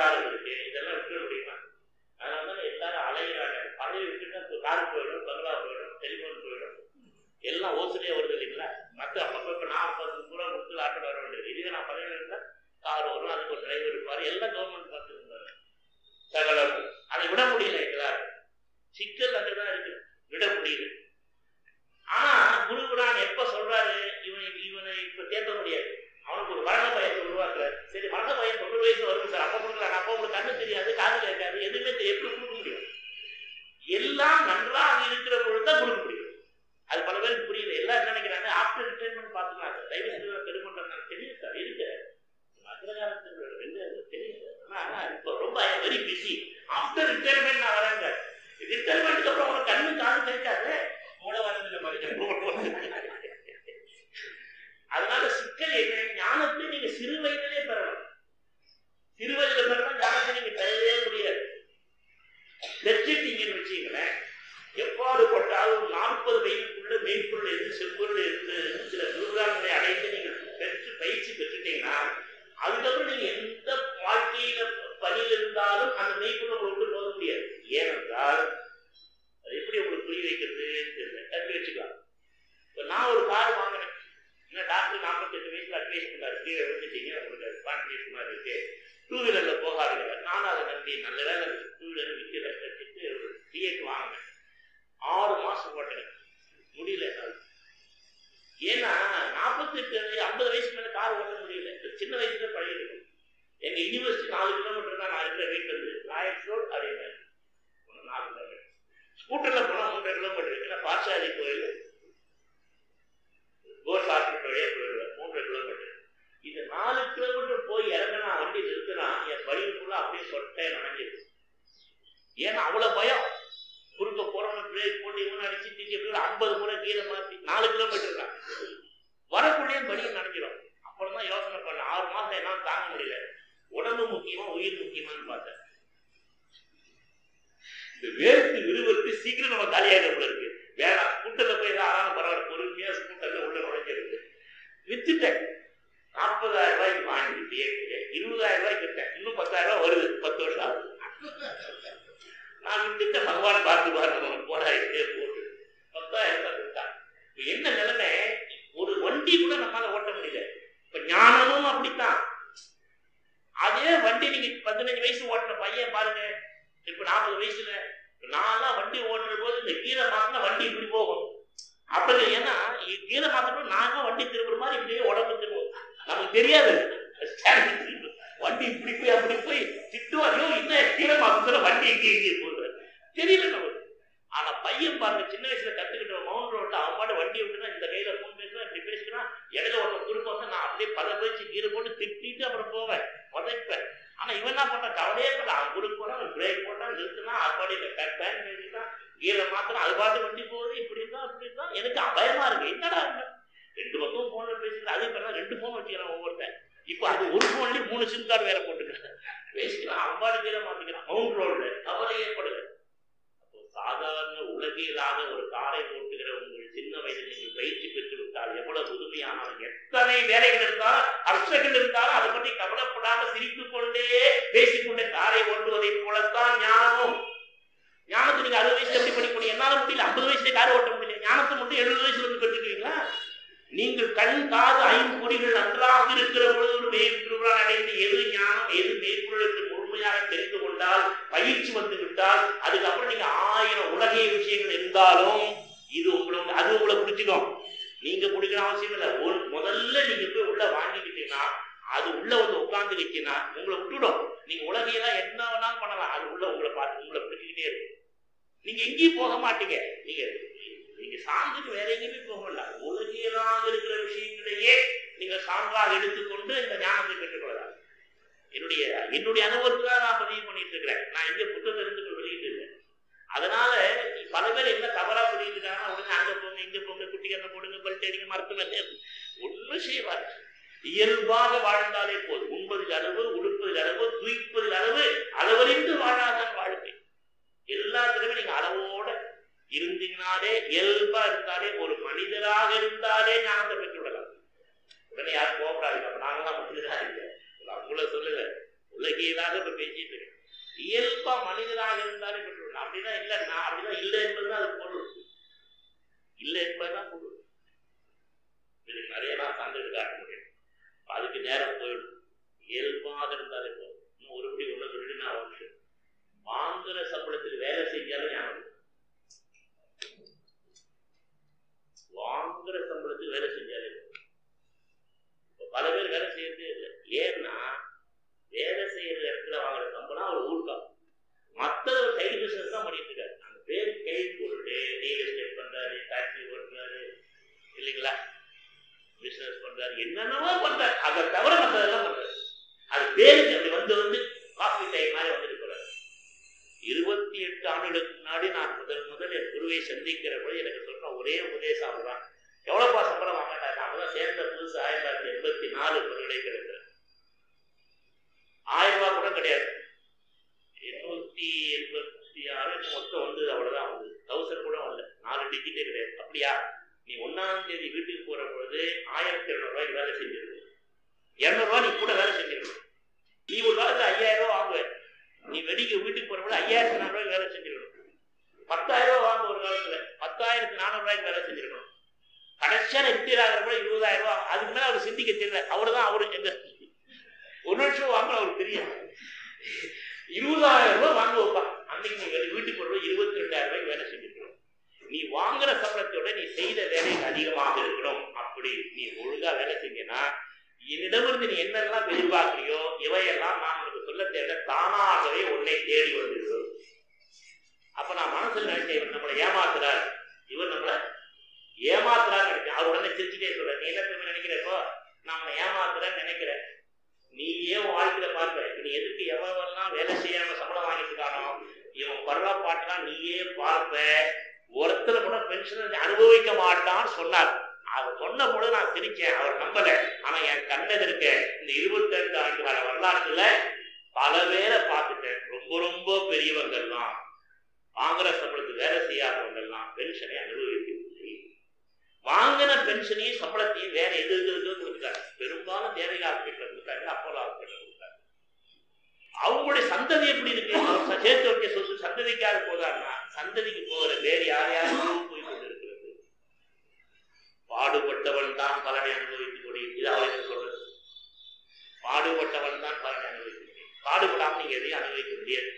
இல்லாதவர்களுக்கு இதெல்லாம் விட்டுற முடியுமா? அதனாலதான் எல்லாரும் அலைகிறாங்க. பதவி விட்டுட்டு காரு போயிடும், பங்களா போயிடும், டெலிபோன் போயிடும், எல்லாம் ஓசனையே வருது இல்லைங்களா? மற்ற அப்பப்போ இப்போ நான் பத்து ரூபா கொடுத்து ஆட்டோ வர வேண்டியது. இதுவே நான் பதவியில் இருந்தால் கார் வரும், அதுக்கு ஒரு டிரைவர் இருப்பார், எல்லாம் கவர்மெண்ட் பார்த்துருந்தாரு சகலம். அதை விட முடியல எல்லாரும். சிக்கல் அங்கதான் இருக்கு, விட முடியல. ஆனா குருகுரான் எப்ப சொல்றாரு இவனை இவனை இப்ப தேர்த்த முடியாது, அவனுக்கு ஒரு மரண பயத்தை உருவாக்குறாரு. சரி, மரண பயம் தொண்ணூறு வயசு வரும் சார், அப்ப கொடுக்கலாம். அப்ப உங்களுக்கு கண்ணு தெரியாது, காது கேட்காது, எதுவுமே எப்படி கொடுக்க முடியும்? எல்லாம் நன்றாக இருக்கிற பொழுதுதான் கொடுக்க முடியும். அது பல பேருக்கு புரியல. எல்லாம் என்ன நினைக்கிறாங்க, ஆஃப்டர் ரிட்டைர்மெண்ட் பார்த்துக்கலாம் சார், தயவு செய்து பெருமன்றம் தெரியும் சார், இருக்கு அக்ரகாரத்தில் தெரியும் சார். ஆனா இப்போ ரொம்ப வெரி பிஸி. ஆஃப்டர் ரிட்டைர்மெண்ட் நான் வரேங்க. ரிட்டைர்மெண்ட்டுக்கு அப்புறம் உங்களுக்கு கண்ணு காது கேட்காது, மூளை வரதுல மதிக்க. அதனால சிக்கல் என்ன, ஞானத்தை நீங்க சிறு வயதிலே பெறலாம். சிறு வயதுல பெறலாம் ஞானத்தை நீங்க பெறவே முடியாது. பெற்றுட்டீங்கன்னு வச்சுங்களேன், எவ்வாறு பட்டாலும் நாற்பது வயதுக்குள்ள மெய்ப்பொருள் எது செம்பொருள் எது சில குருகாரங்களை அடைந்து நீங்கள் பெற்று பயிற்சி பெற்றுட்டீங்கன்னா, அதுக்கப்புறம் நீங்க எந்த வாழ்க்கையில பணியில் இருந்தாலும் அந்த மெய்ப்பொருள் உங்களுக்கு போக முடியாது. ஏனென்றால் அது எப்படி உங்களுக்கு புரிய வைக்கிறதுன்னு தெரியல, கற்று வச்சுக்கலாம். இப்போ நான் ஒரு கார் வாங்கினேன், இன்னும் டாக்டர் நாற்பத்தி எட்டு வயசுல அட்வைஸ் பண்ணாரு, கீழே விழுந்துட்டீங்க, உங்களுக்கு அது கான்ஃபிடன்ஸ் மாதிரி இருக்கு, டூ வீலர்ல போகாதுங்க. நானும் அதை நம்பி நல்ல வேலை டூ வீலர் விற்கல, வச்சுட்டு ஒரு டிஎட் வாங்கினேன். ஆறு மாசம் போட்டேன், முடியல. ஏன்னா நாற்பத்தி எட்டு ஐம்பது வயசுக்கு மேல கார் ஓட்ட முடியல. சின்ன வயசுல பழகிருக்கும். எங்க யூனிவர்சிட்டி நாலு கிலோமீட்டர் தான், நான் இருக்கிற வீட்டுல இருந்து லாயன்ஸ் ரோட் அதே மாதிரி நாலு கிலோமீட்டர். ஸ்கூட்டர்ல போனா மூன்றரை கிலோமீட்டர். ஏன்னா பாட்சாதி கோயில் கோர்ஸ் ஹாஸ்பிட்டல் வழியா போயிடுவேன், மூன்றரை கிலோமீட்டர். இது நாலு கிலோமீட்டர் போய் இறங்கினா வண்டி நிறுத்தினா என் வழிக்குள்ள அப்படியே சொட்டை நனைஞ்சிருக்கு. ஏன்னா அவ்வளவு பயம். குறுக்க போறவங்க பிரேக் போட்டு இவன் அடிச்சு திங்க ஐம்பது முறை கீரை மாற்றி நாலு கிலோமீட்டர் தான் வரக்குள்ளேயும் படியும் நினைக்கிறோம். அப்புறம் தான் யோசனை பண்ண, ஆறு மாசம் என்னால தாங்க முடியல, உடம்பு முக்கியமா உயிர் முக்கியமானு பார்த்தேன். இந்த வேர்த்து விறுவிறுத்து சீக்கிரம் நம்ம தலையாக போல இருக்கு, வேணாம் ஸ்கூட்டர்ல போய் ஆனாலும் பரவாயில்ல, பொறுமையா ஸ்கூட்டர்ல உள்ள நுழைஞ்சிருக்கு. வித்துட்டேன். நாற்பதாயிரம் ரூபாய்க்கு வாங்கிட்டு இருபதாயிரம் ரூபாய்க்கு விட்டேன். இன்னும் பத்தாயிரம் ரூபாய் வருது, பத்து வருஷம் ஆகுது. நான் விட்டுட்ட, பகவான் பார்த்து பார்த்து போராடிட்டே போட்டு பத்தாயிரம் ரூபாய் விட்டான். என்ன நிலைமை, ஒரு வண்டி கூட நம்மளால ஓட்ட முடியல. இப்ப ஞானமும் அப்படித்தான். அதே வண்டி நீங்க பதினஞ்சு வயசு ஓட்டுற பையன் பாருங்க, இப்ப நாற்பது வயசுல நான்லாம் வண்டி ஓட்டுற போது இந்த கீரை மாத்தினா வண்டி இப்படி போகும். அப்படி ஏன்னா கீரை மாத்திரம் நாங்க வண்டி திரும்புற மாதிரி இப்படியே உடம்பு திரும்பும். நமக்கு தெரியாது, வண்டி இப்படி போய் அப்படி போய் திட்டுவாரியோ, இன்னும் கீரை மாத்திர வண்டி எங்கே எங்கே போகுது தெரியல நமக்கு. ஆனா பையன் பாருங்க, சின்ன வயசுல கத்துக்கிட்ட மவுண்ட் ரோட்ல அவன் பாட்டு வண்டி விட்டுனா இந்த கையில மூணு பேசுவேன், இப்படி பேசுகிறான், இடையில ஒருத்தன் குறுக்க வந்து நான் அப்படியே பல பேச்சு கீரை போட்டு திட்டிட்டு அப்புறம் போவேன், உதைப்பேன். ஆனா இவன் என்ன பண்ண கவலையே பண்ண, அவன் குறுக்கு போனா பிரேக் போட்டா நிறுத்தினா அப்பாடியில பேன் எழுதிட்டான், கீரை மாத்திரம் அது பாட்டு வண்டி போகுது, இப்படி இருந்தா அப்படி இருந்தா. எனக்கு பயமா இருக்கு, என்னடா ரெண்டு பக்கம் போன்ல பேசுகிறேன், அதே பண்ணா ரெண்டு போன் வச்சுக்கிறான் ஒவ்வொருத்தன். இப்ப அது ஒரு போன்லயே மூணு சிம் கார்டு வேற போட்டுக்கிறேன், பேசிக்கலாம், அம்பாடி கீரை மாத்திக்கிறான் மவுண்ட் ரோட்ல, கவலை ஏற்படுது. சாதாரண உலகியலாக ஒரு காரை ஓட்டுகிற உங்கள் சின்ன வயதில் நீங்கள் பயிற்சி பெற்று விட்டால் எவ்வளவு புதுமையானாலும், எத்தனை வேலைகள் இருந்தாலும் அர்ச்சங்கள் இருந்தாலும் அதை பற்றி கவலைப்படாம சிரித்துக் கொண்டே பேசிக்கொண்டே காரை ஓட்டுவதை போலத்தான் ஞானமும். ஞானத்தை நீங்க அறுபது வயசுல எப்படி படிக்க முடியும்? என்னால முடியல, ஐம்பது வயசுல காரை ஓட்ட முடியல. ஞானத்தை மட்டும் எழுபது வயசுல வந்து பெற்றுக்கிறீங்களா? நீங்கள் கண் காது ஐம்பொறிகள் நன்றாக இருக்கிற பொழுது மேற்குறான் அடைந்து எது ஞானம் எது மேற்குள் என்று முழுமையாக தெரிந்து கொண்டால், பயிற்சி வந்து விட்டால், அதுக்கப்புறம் நீங்க ஆயிரம் உலகிய விஷயங்கள் இருந்தாலும் இது உங்களுக்கு அது உங்களை பிடிச்சிடும். நீங்க பிடிக்கிற அவசியம் இல்லை. முதல்ல நீங்க போய் உள்ள வாங்கிக்கிட்டீங்கன்னா, அது உள்ள வந்து உட்கார்ந்துக்கிட்டீங்கன்னா உங்களை விட்டுடும். நீங்க உலகையெல்லாம் என்ன வேணாலும் பண்ணலாம், அது உள்ள உங்களை பார்த்து உங்களை பிடிச்சிக்கிட்டே இருக்கும். நீங்க எங்கேயும் போக மாட்டீங்க. நீங்க நீங்க சார்ந்துட்டு வேற எங்கேயுமே போகல. உலகியலாக இருக்கிற விஷயங்களையே நீங்க சான்றாக எடுத்துக்கொண்டு இந்த ஞானத்தை பெற்றுக்கொள்ளலாம். என்னுடைய என்னுடைய அனுபவத்துல நான் பதிவு பண்ணிட்டு இருக்கிறேன். நான் எங்க புத்தகத்தை இருந்து வெளியிட்டு இல்லை. அதனால பல பேர் என்ன தவறா புரியுதுக்காங்கன்னா, உடனே அங்க போங்க இங்க போங்க குட்டிக்கண்ணை போடுங்க பல்ட் அடிங்க மருத்துவ ஒன்னும் செய்வார். இயல்பாக வாழ்ந்தாலே போதும். உண்பதில் அளவு, உடுப்பதில் அளவு, துய்ப்பதில் அளவு, அளவறிந்து வாழாதான் வாழ்க்கை. எல்லாத்திலுமே நீங்க அளவோட இருந்தீங்கனாலே, இயல்பா இருந்தாலே, ஒரு மனிதராக இருந்தாலே ஞானத்தை பெற்று விடலாம். உடனே யாரும் போகக்கூடாது, நாங்களாம் மனிதராக இல்லை, அவங்கள சொல்லல. உலகியலாக இப்ப பேசிட்டு இருக்கேன். இயல்பா மனிதனாக இருந்தாலே பெற்றுள்ளேன் அப்படின்னா இல்ல, நான் அப்படிதான் இல்லை என்பதுதான் அது பொருள். இல்லை என்பதுதான் பொருள். இதுக்கு நிறைய நான் சான்றிதழ் காட்ட முடியும். அதுக்கு நேரம் போயிடும். இயல்பாக இருந்தாலே போதும். இன்னும் ஒருபடி ஒண்ணு சொல்லிட்டு நான் ஒரு விஷயம், வாங்குற சம்பளத்துக்கு வேலை செஞ்சாலும் ஞாபகம், வாங்குற சம்பளத்துக்கு வேலை செஞ்சாலே பல பேர் வேலை செய்யறதே இல்லை. ஏன்னா வேலை செய்யற இடத்துல வாங்குற சம்பளம் அவர் ஊருக்கா, மற்ற ஒரு சைடு பிசினஸ் தான் பண்ணிட்டு இருக்காரு. அந்த பேர் கை போட்டு ரியல் எஸ்டேட் பண்றாரு, டாக்ஸி ஓட்டுறாரு, இல்லைங்களா, பிசினஸ் பண்றாரு, என்னென்னவோ பண்றாரு. அதை தவிர மற்றதெல்லாம் பண்றாரு. அது பேருக்கு அப்படி வந்து வந்து காஃபி டைம் மாதிரி வந்துட்டு போறாரு. இருபத்தி எட்டு ஆண்டுகளுக்கு முன்னாடி நான் முதல் முதல் என் குருவை சந்திக்கிற போது எனக்கு சொன்ன ஒரே உபதேசம் அவர்தான். எவ்வளவுப்பா சம்பளம் வாங்கிட்டாரு? அப்பதான் சேர்ந்த புதுசு ஆயிரத்தி தொள்ளாயிரத்தி எண்பத்தி நாலு பல்கலை கிடைக்கிறது. ஆயிரம் ரூபாய் கூட கிடையாது, எண்ணூத்தி எண்பத்தி ஆறு மொத்தம் வந்தது. அவ்வளவுதான் வந்தது. தௌசண்ட் கூட வரல, நாலு டிஜிட்டே கிடையாது. அப்படியா? நீ ஒன்னாம் தேதி வீட்டுக்கு போற பொழுது ஆயிரத்தி எழுநூறு ரூபாய்க்கு வேலை செஞ்சிருக்க, இருநூறு ரூபாய் நீ கூட வேலை செஞ்சிருக்கணும். நீ ஒரு காலத்துல ஐயாயிரம் ரூபாய் வாங்குவ, நீ வெடிக்க வீட்டுக்கு போற பொழுது ஐயாயிரத்தி நானூறு ரூபாய்க்கு வேலை செஞ்சிருக்கணும். பத்தாயிரம் ரூபாய் வாங்க ஒரு காலத்துல பத்தாயிரத்தி நானூறு ரூபாய்க்கு வேலை செஞ்சிருக்கணும். கடைசியா ரிட்டீர் ஆகிற கூட இருபதாயிரம் ரூபாய். அதுக்கு மேல அவர் சிந்திக்க தெரியல. அவரு தான் அவரு எங்க ஒரு லட்சம் வாங்க அவருக்கு தெரியும். இருபதாயிரம் ரூபாய் வாங்க வைப்பா. அன்னைக்கு நீ வீட்டுக்கு போற இருபத்தி ரெண்டாயிரம் ரூபாய்க்கு வேலை செஞ்சிருக்கணும். நீ வாங்குற சம்பளத்தோட நீ செய்த வேலை அதிகமாக இருக்கணும். அப்படி நீ ஒழுங்கா வேலை செஞ்சனா என்னிடமிருந்து நீ என்னெல்லாம் எதிர்பார்க்கிறியோ இவையெல்லாம் நான் உனக்கு சொல்ல தேவை, தானாகவே உன்னை தேடி வந்துடுவோம். அப்ப நான் மனசுல நினைச்சேன், இவர் நம்மளை ஏமாத்துறார், இவர் நம்மளை ஏமாத்துறான்னு நினைச்சேன். அவர் உடனே சிரிச்சுட்டே சொல்ற, நீ என்ன திரும்ப நினைக்கிறப்போ நான் உன்னை ஏமாத்துறேன்னு நினைக்கிறேன். நீ ஏன் வாழ்க்கையில பார்ப்ப, நீ எதுக்கு எவெல்லாம் வேலை செய்யாம சம்பளம் வாங்கிட்டு இருக்கானோ இவன் படுற பாட்டுலாம் நீயே பார்ப்ப. ஒருத்தர் கூட பென்ஷன் அனுபவிக்க மாட்டான்னு சொன்னார். அவர் சொன்ன பொழுது நான் சிரிச்சேன், அவர் நம்பல. ஆனா என் கண்ணது இருக்க இந்த இருபத்தி ரெண்டு ஆண்டு கால வரலாற்றுல பல பேரை பார்த்துட்டேன். ரொம்ப ரொம்ப பெரியவங்கள்லாம், வாங்குற சம்பளத்துக்கு வேலை செய்யாதவங்கள்லாம் பென்ஷனை அனுபவிக்கவில்லை. வாங்கின பென்ஷனையும் சம்பளத்தையும் வேற எது எது கொடுத்துட்டாங்க. பெரும்பாலும் தேவைகள் ஹாஸ்பிட்டல் கொடுத்தாங்க, அப்போலோ ஹாஸ்பிட்டல் கொடுத்தாங்க. அவங்களுடைய சந்ததி எப்படி இருக்கு? அவர் சேர்த்து வைக்க சொத்து சந்ததிக்காக போதான்னா சந்ததிக்கு போகிற வேறு யார் யாரும் போய் கொண்டு இருக்கிறது. பாடுபட்டவன் தான் பலனை அனுபவித்துக் கொண்டு, இது அவர் என்ன சொல்றது? பாடுபட்டவன் தான் பலனை அனுபவிக்க முடியும். பாடுபடாம நீங்க எதையும் அனுபவிக்க முடியாது.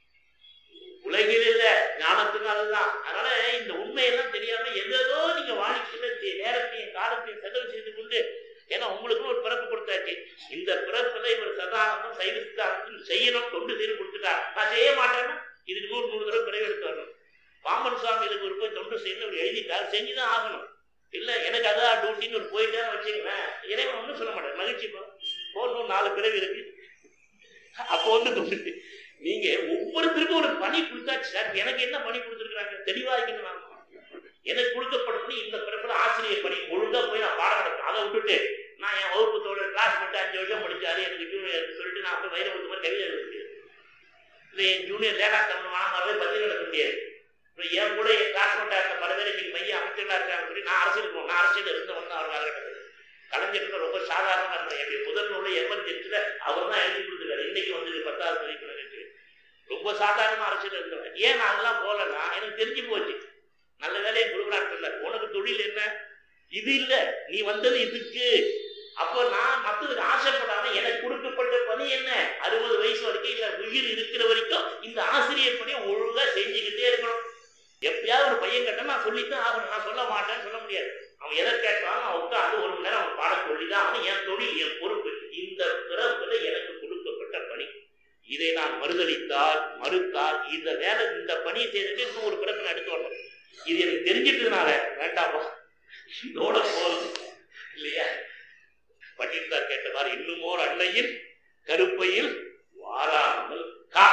உலகில் இல்ல ஞானத்துக்கு அதுதான். அதனால இந்த உண்மையெல்லாம் தெரியாம எதோ நீங்க வாழ்க்கையில நேரத்தையும் காலத்தையும் செலவு செய்து கொண்டு, ஏன்னா உங்களுக்கு ஒரு பிறப்பு கொடுத்தாச்சு. இந்த பிறப்புல இவர் சதானந்தம் சைவ சித்தாந்தம் செய்யணும், தொண்டு செய்து கொடுத்துட்டார். நான் செய்ய மாட்டேன்னா இதுக்கு நூறு நூறு தடவை பிறகு எடுத்து வரணும். பாம்பன் சுவாமி இதுக்கு ஒரு போய் தொண்டு செய்யணும் அவர் எழுதிட்டார், செஞ்சுதான் ஆகணும். இல்ல எனக்கு அதான் டியூட்டின்னு ஒரு போயிட்டான்னு வச்சுக்கோங்களேன், இறைவன் ஒன்றும் சொல்ல மாட்டேன், மகிழ்ச்சி போகணும், நாலு பிறகு இருக்கு. அப்போ வந்து தொண்டு நீங்க ஒவ்வொருத்தருக்கும் ஒரு பணி கொடுத்தாச்சு சார். எனக்கு என்ன பணி கொடுத்துருக்காங்க தெளிவா இருக்கணும். எனக்கு கொடுக்கப்பட்ட பணி இந்த பிறப்புல ஆசிரியர் பணி, ஒழுங்கா போய் நான் பாடம் நடக்கும். அதை விட்டுட்டு நான் என் வகுப்பு தோழர் கிளாஸ் மட்டும் அஞ்சு வருஷம் படிச்சாரு எனக்கு ஜூனியர் சொல்லிட்டு நான் வயிறு ஒரு மாதிரி கவிதை எழுத முடியாது. இல்லை என் ஜூனியர் லேடா தமிழ் மாணவர்களே பதில் நடத்த முடியாது. இப்போ என் கூட என் கிளாஸ் மட்டும் இருந்த பல பேர் இன்னைக்கு மையம் அமைச்சர்களா இருக்காங்க சொல்லி நான் அரசியல் போகணும். நான் அரசியல் இருந்தவன் தான் அவர் காலகட்டத்தில். கலைஞருக்கு ரொம்ப சாதாரணமா இருந்தேன். என்னுடைய முதல் நூலை எமர்ஜென்சில அவர் தான் எழுதி கொடுத்துருக்காரு. இன்னைக்கு வந்து பத்தாவது பதிப்பு நிகழ்ச்சி ரொம்ப சாதாரணமா அரசியல் இருந்தவன். ஏன் நான் அதெல்லாம் போகலன்னா எனக்கு தெரிஞ்சு போச்சு. நல்ல வேலையை குருகுலான் சொல்ல, உனக்கு தொழில் என்ன இது இல்ல, நீ வந்தது இதுக்கு. அப்போ நான் மற்றதுக்கு ஆசைப்படாம எனக்கு கொடுக்கப்பட்ட பணி என்ன, அறுபது வயசு வரைக்கும் இல்ல உயிர் இருக்கிற வரைக்கும் இந்த ஆசிரியர் பணியை ஒழுங்கா செஞ்சுக்கிட்டே இருக்கணும். எப்பயாவது ஒரு பையன் கேட்டா நான் சொல்லித்தான் ஆகணும். நான் சொல்ல மாட்டேன்னு சொல்ல முடியாது. அவன் எதை கேட்டாலும் அவன் உட்காந்து ஒரு மணி நேரம் அவன் பாடம் சொல்லிதான் அவன் என் தொழில் என் பொறுப்பு. இந்த பிறப்புல எனக்கு கொடுக்கப்பட்ட பணி, இதை நான் மறுதளித்தால் மறுத்தால் இந்த வேலை இந்த பணியை செய்துட்டு இன்னும் ஒரு பிறப்பு நான் எடுத்து வரணும். இது எனக்கு தெரிஞ்சிட்டதுனால வேண்டாமா இதோட போறது இல்லையா? பட்டியல்தார் கேட்ட மாதிரி இன்னுமோர் அன்னையில் கருப்பையில் வாராமல் கா.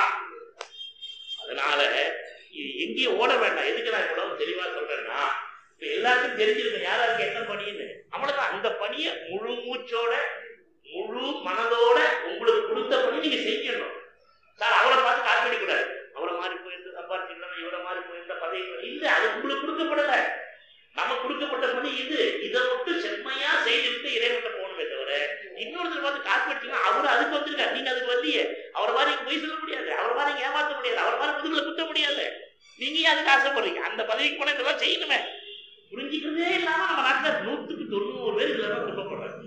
அதனால இது எங்கேயும் ஓட வேண்டாம். எதுக்கு நான் இவ்வளவு தெளிவா சொல்றேன்னா, இப்ப எல்லாருக்கும் தெரிஞ்சிருக்கேன் யாராருக்கு என்ன பணின்னு. அவ்வளவுதான். அந்த பணியை முழு மூச்சோட முழு மனதோட உங்களுக்கு கொடுத்த பணி நீங்க செய்யணும் சார். அவரை பார்த்து காப்பி கூடாது. அவரை மாதிரி போயிருந்து சம்பாதிச்சுக்கலாம், இவரை மாதிரி போயிருந்தா பதவி இல்ல, அது உங்களுக்கு கொடுக்கப்படல. நம்ம கொடுக்கப்பட்ட பணி இது. இதை மட்டும் செம்மையா செய்துவிட்டு இறைவன் போகணுமே தவிர இன்னொருத்தர் பார்த்து காசு படிச்சீங்கன்னா அவரு அதுக்கு வந்திருக்காரு, நீங்க அதுக்கு வரலையே. அவரை மாதிரி நீங்க பொய் சொல்ல முடியாது, அவரை மாதிரி நீங்க ஏமாற்ற முடியாது, அவரை மாதிரி முதுகுல குத்த முடியாது. நீங்க ஏன் அதுக்கு ஆசைப்படுறீங்க? அந்த பதவிக்கு போன இதெல்லாம் செய்யணுமே. புரிஞ்சுக்கிறதே இல்லாம நம்ம நாட்டுல நூற்றுக்கு தொண்ணூறு பேர் இதுல தான் துன்பப்படுறாங்க.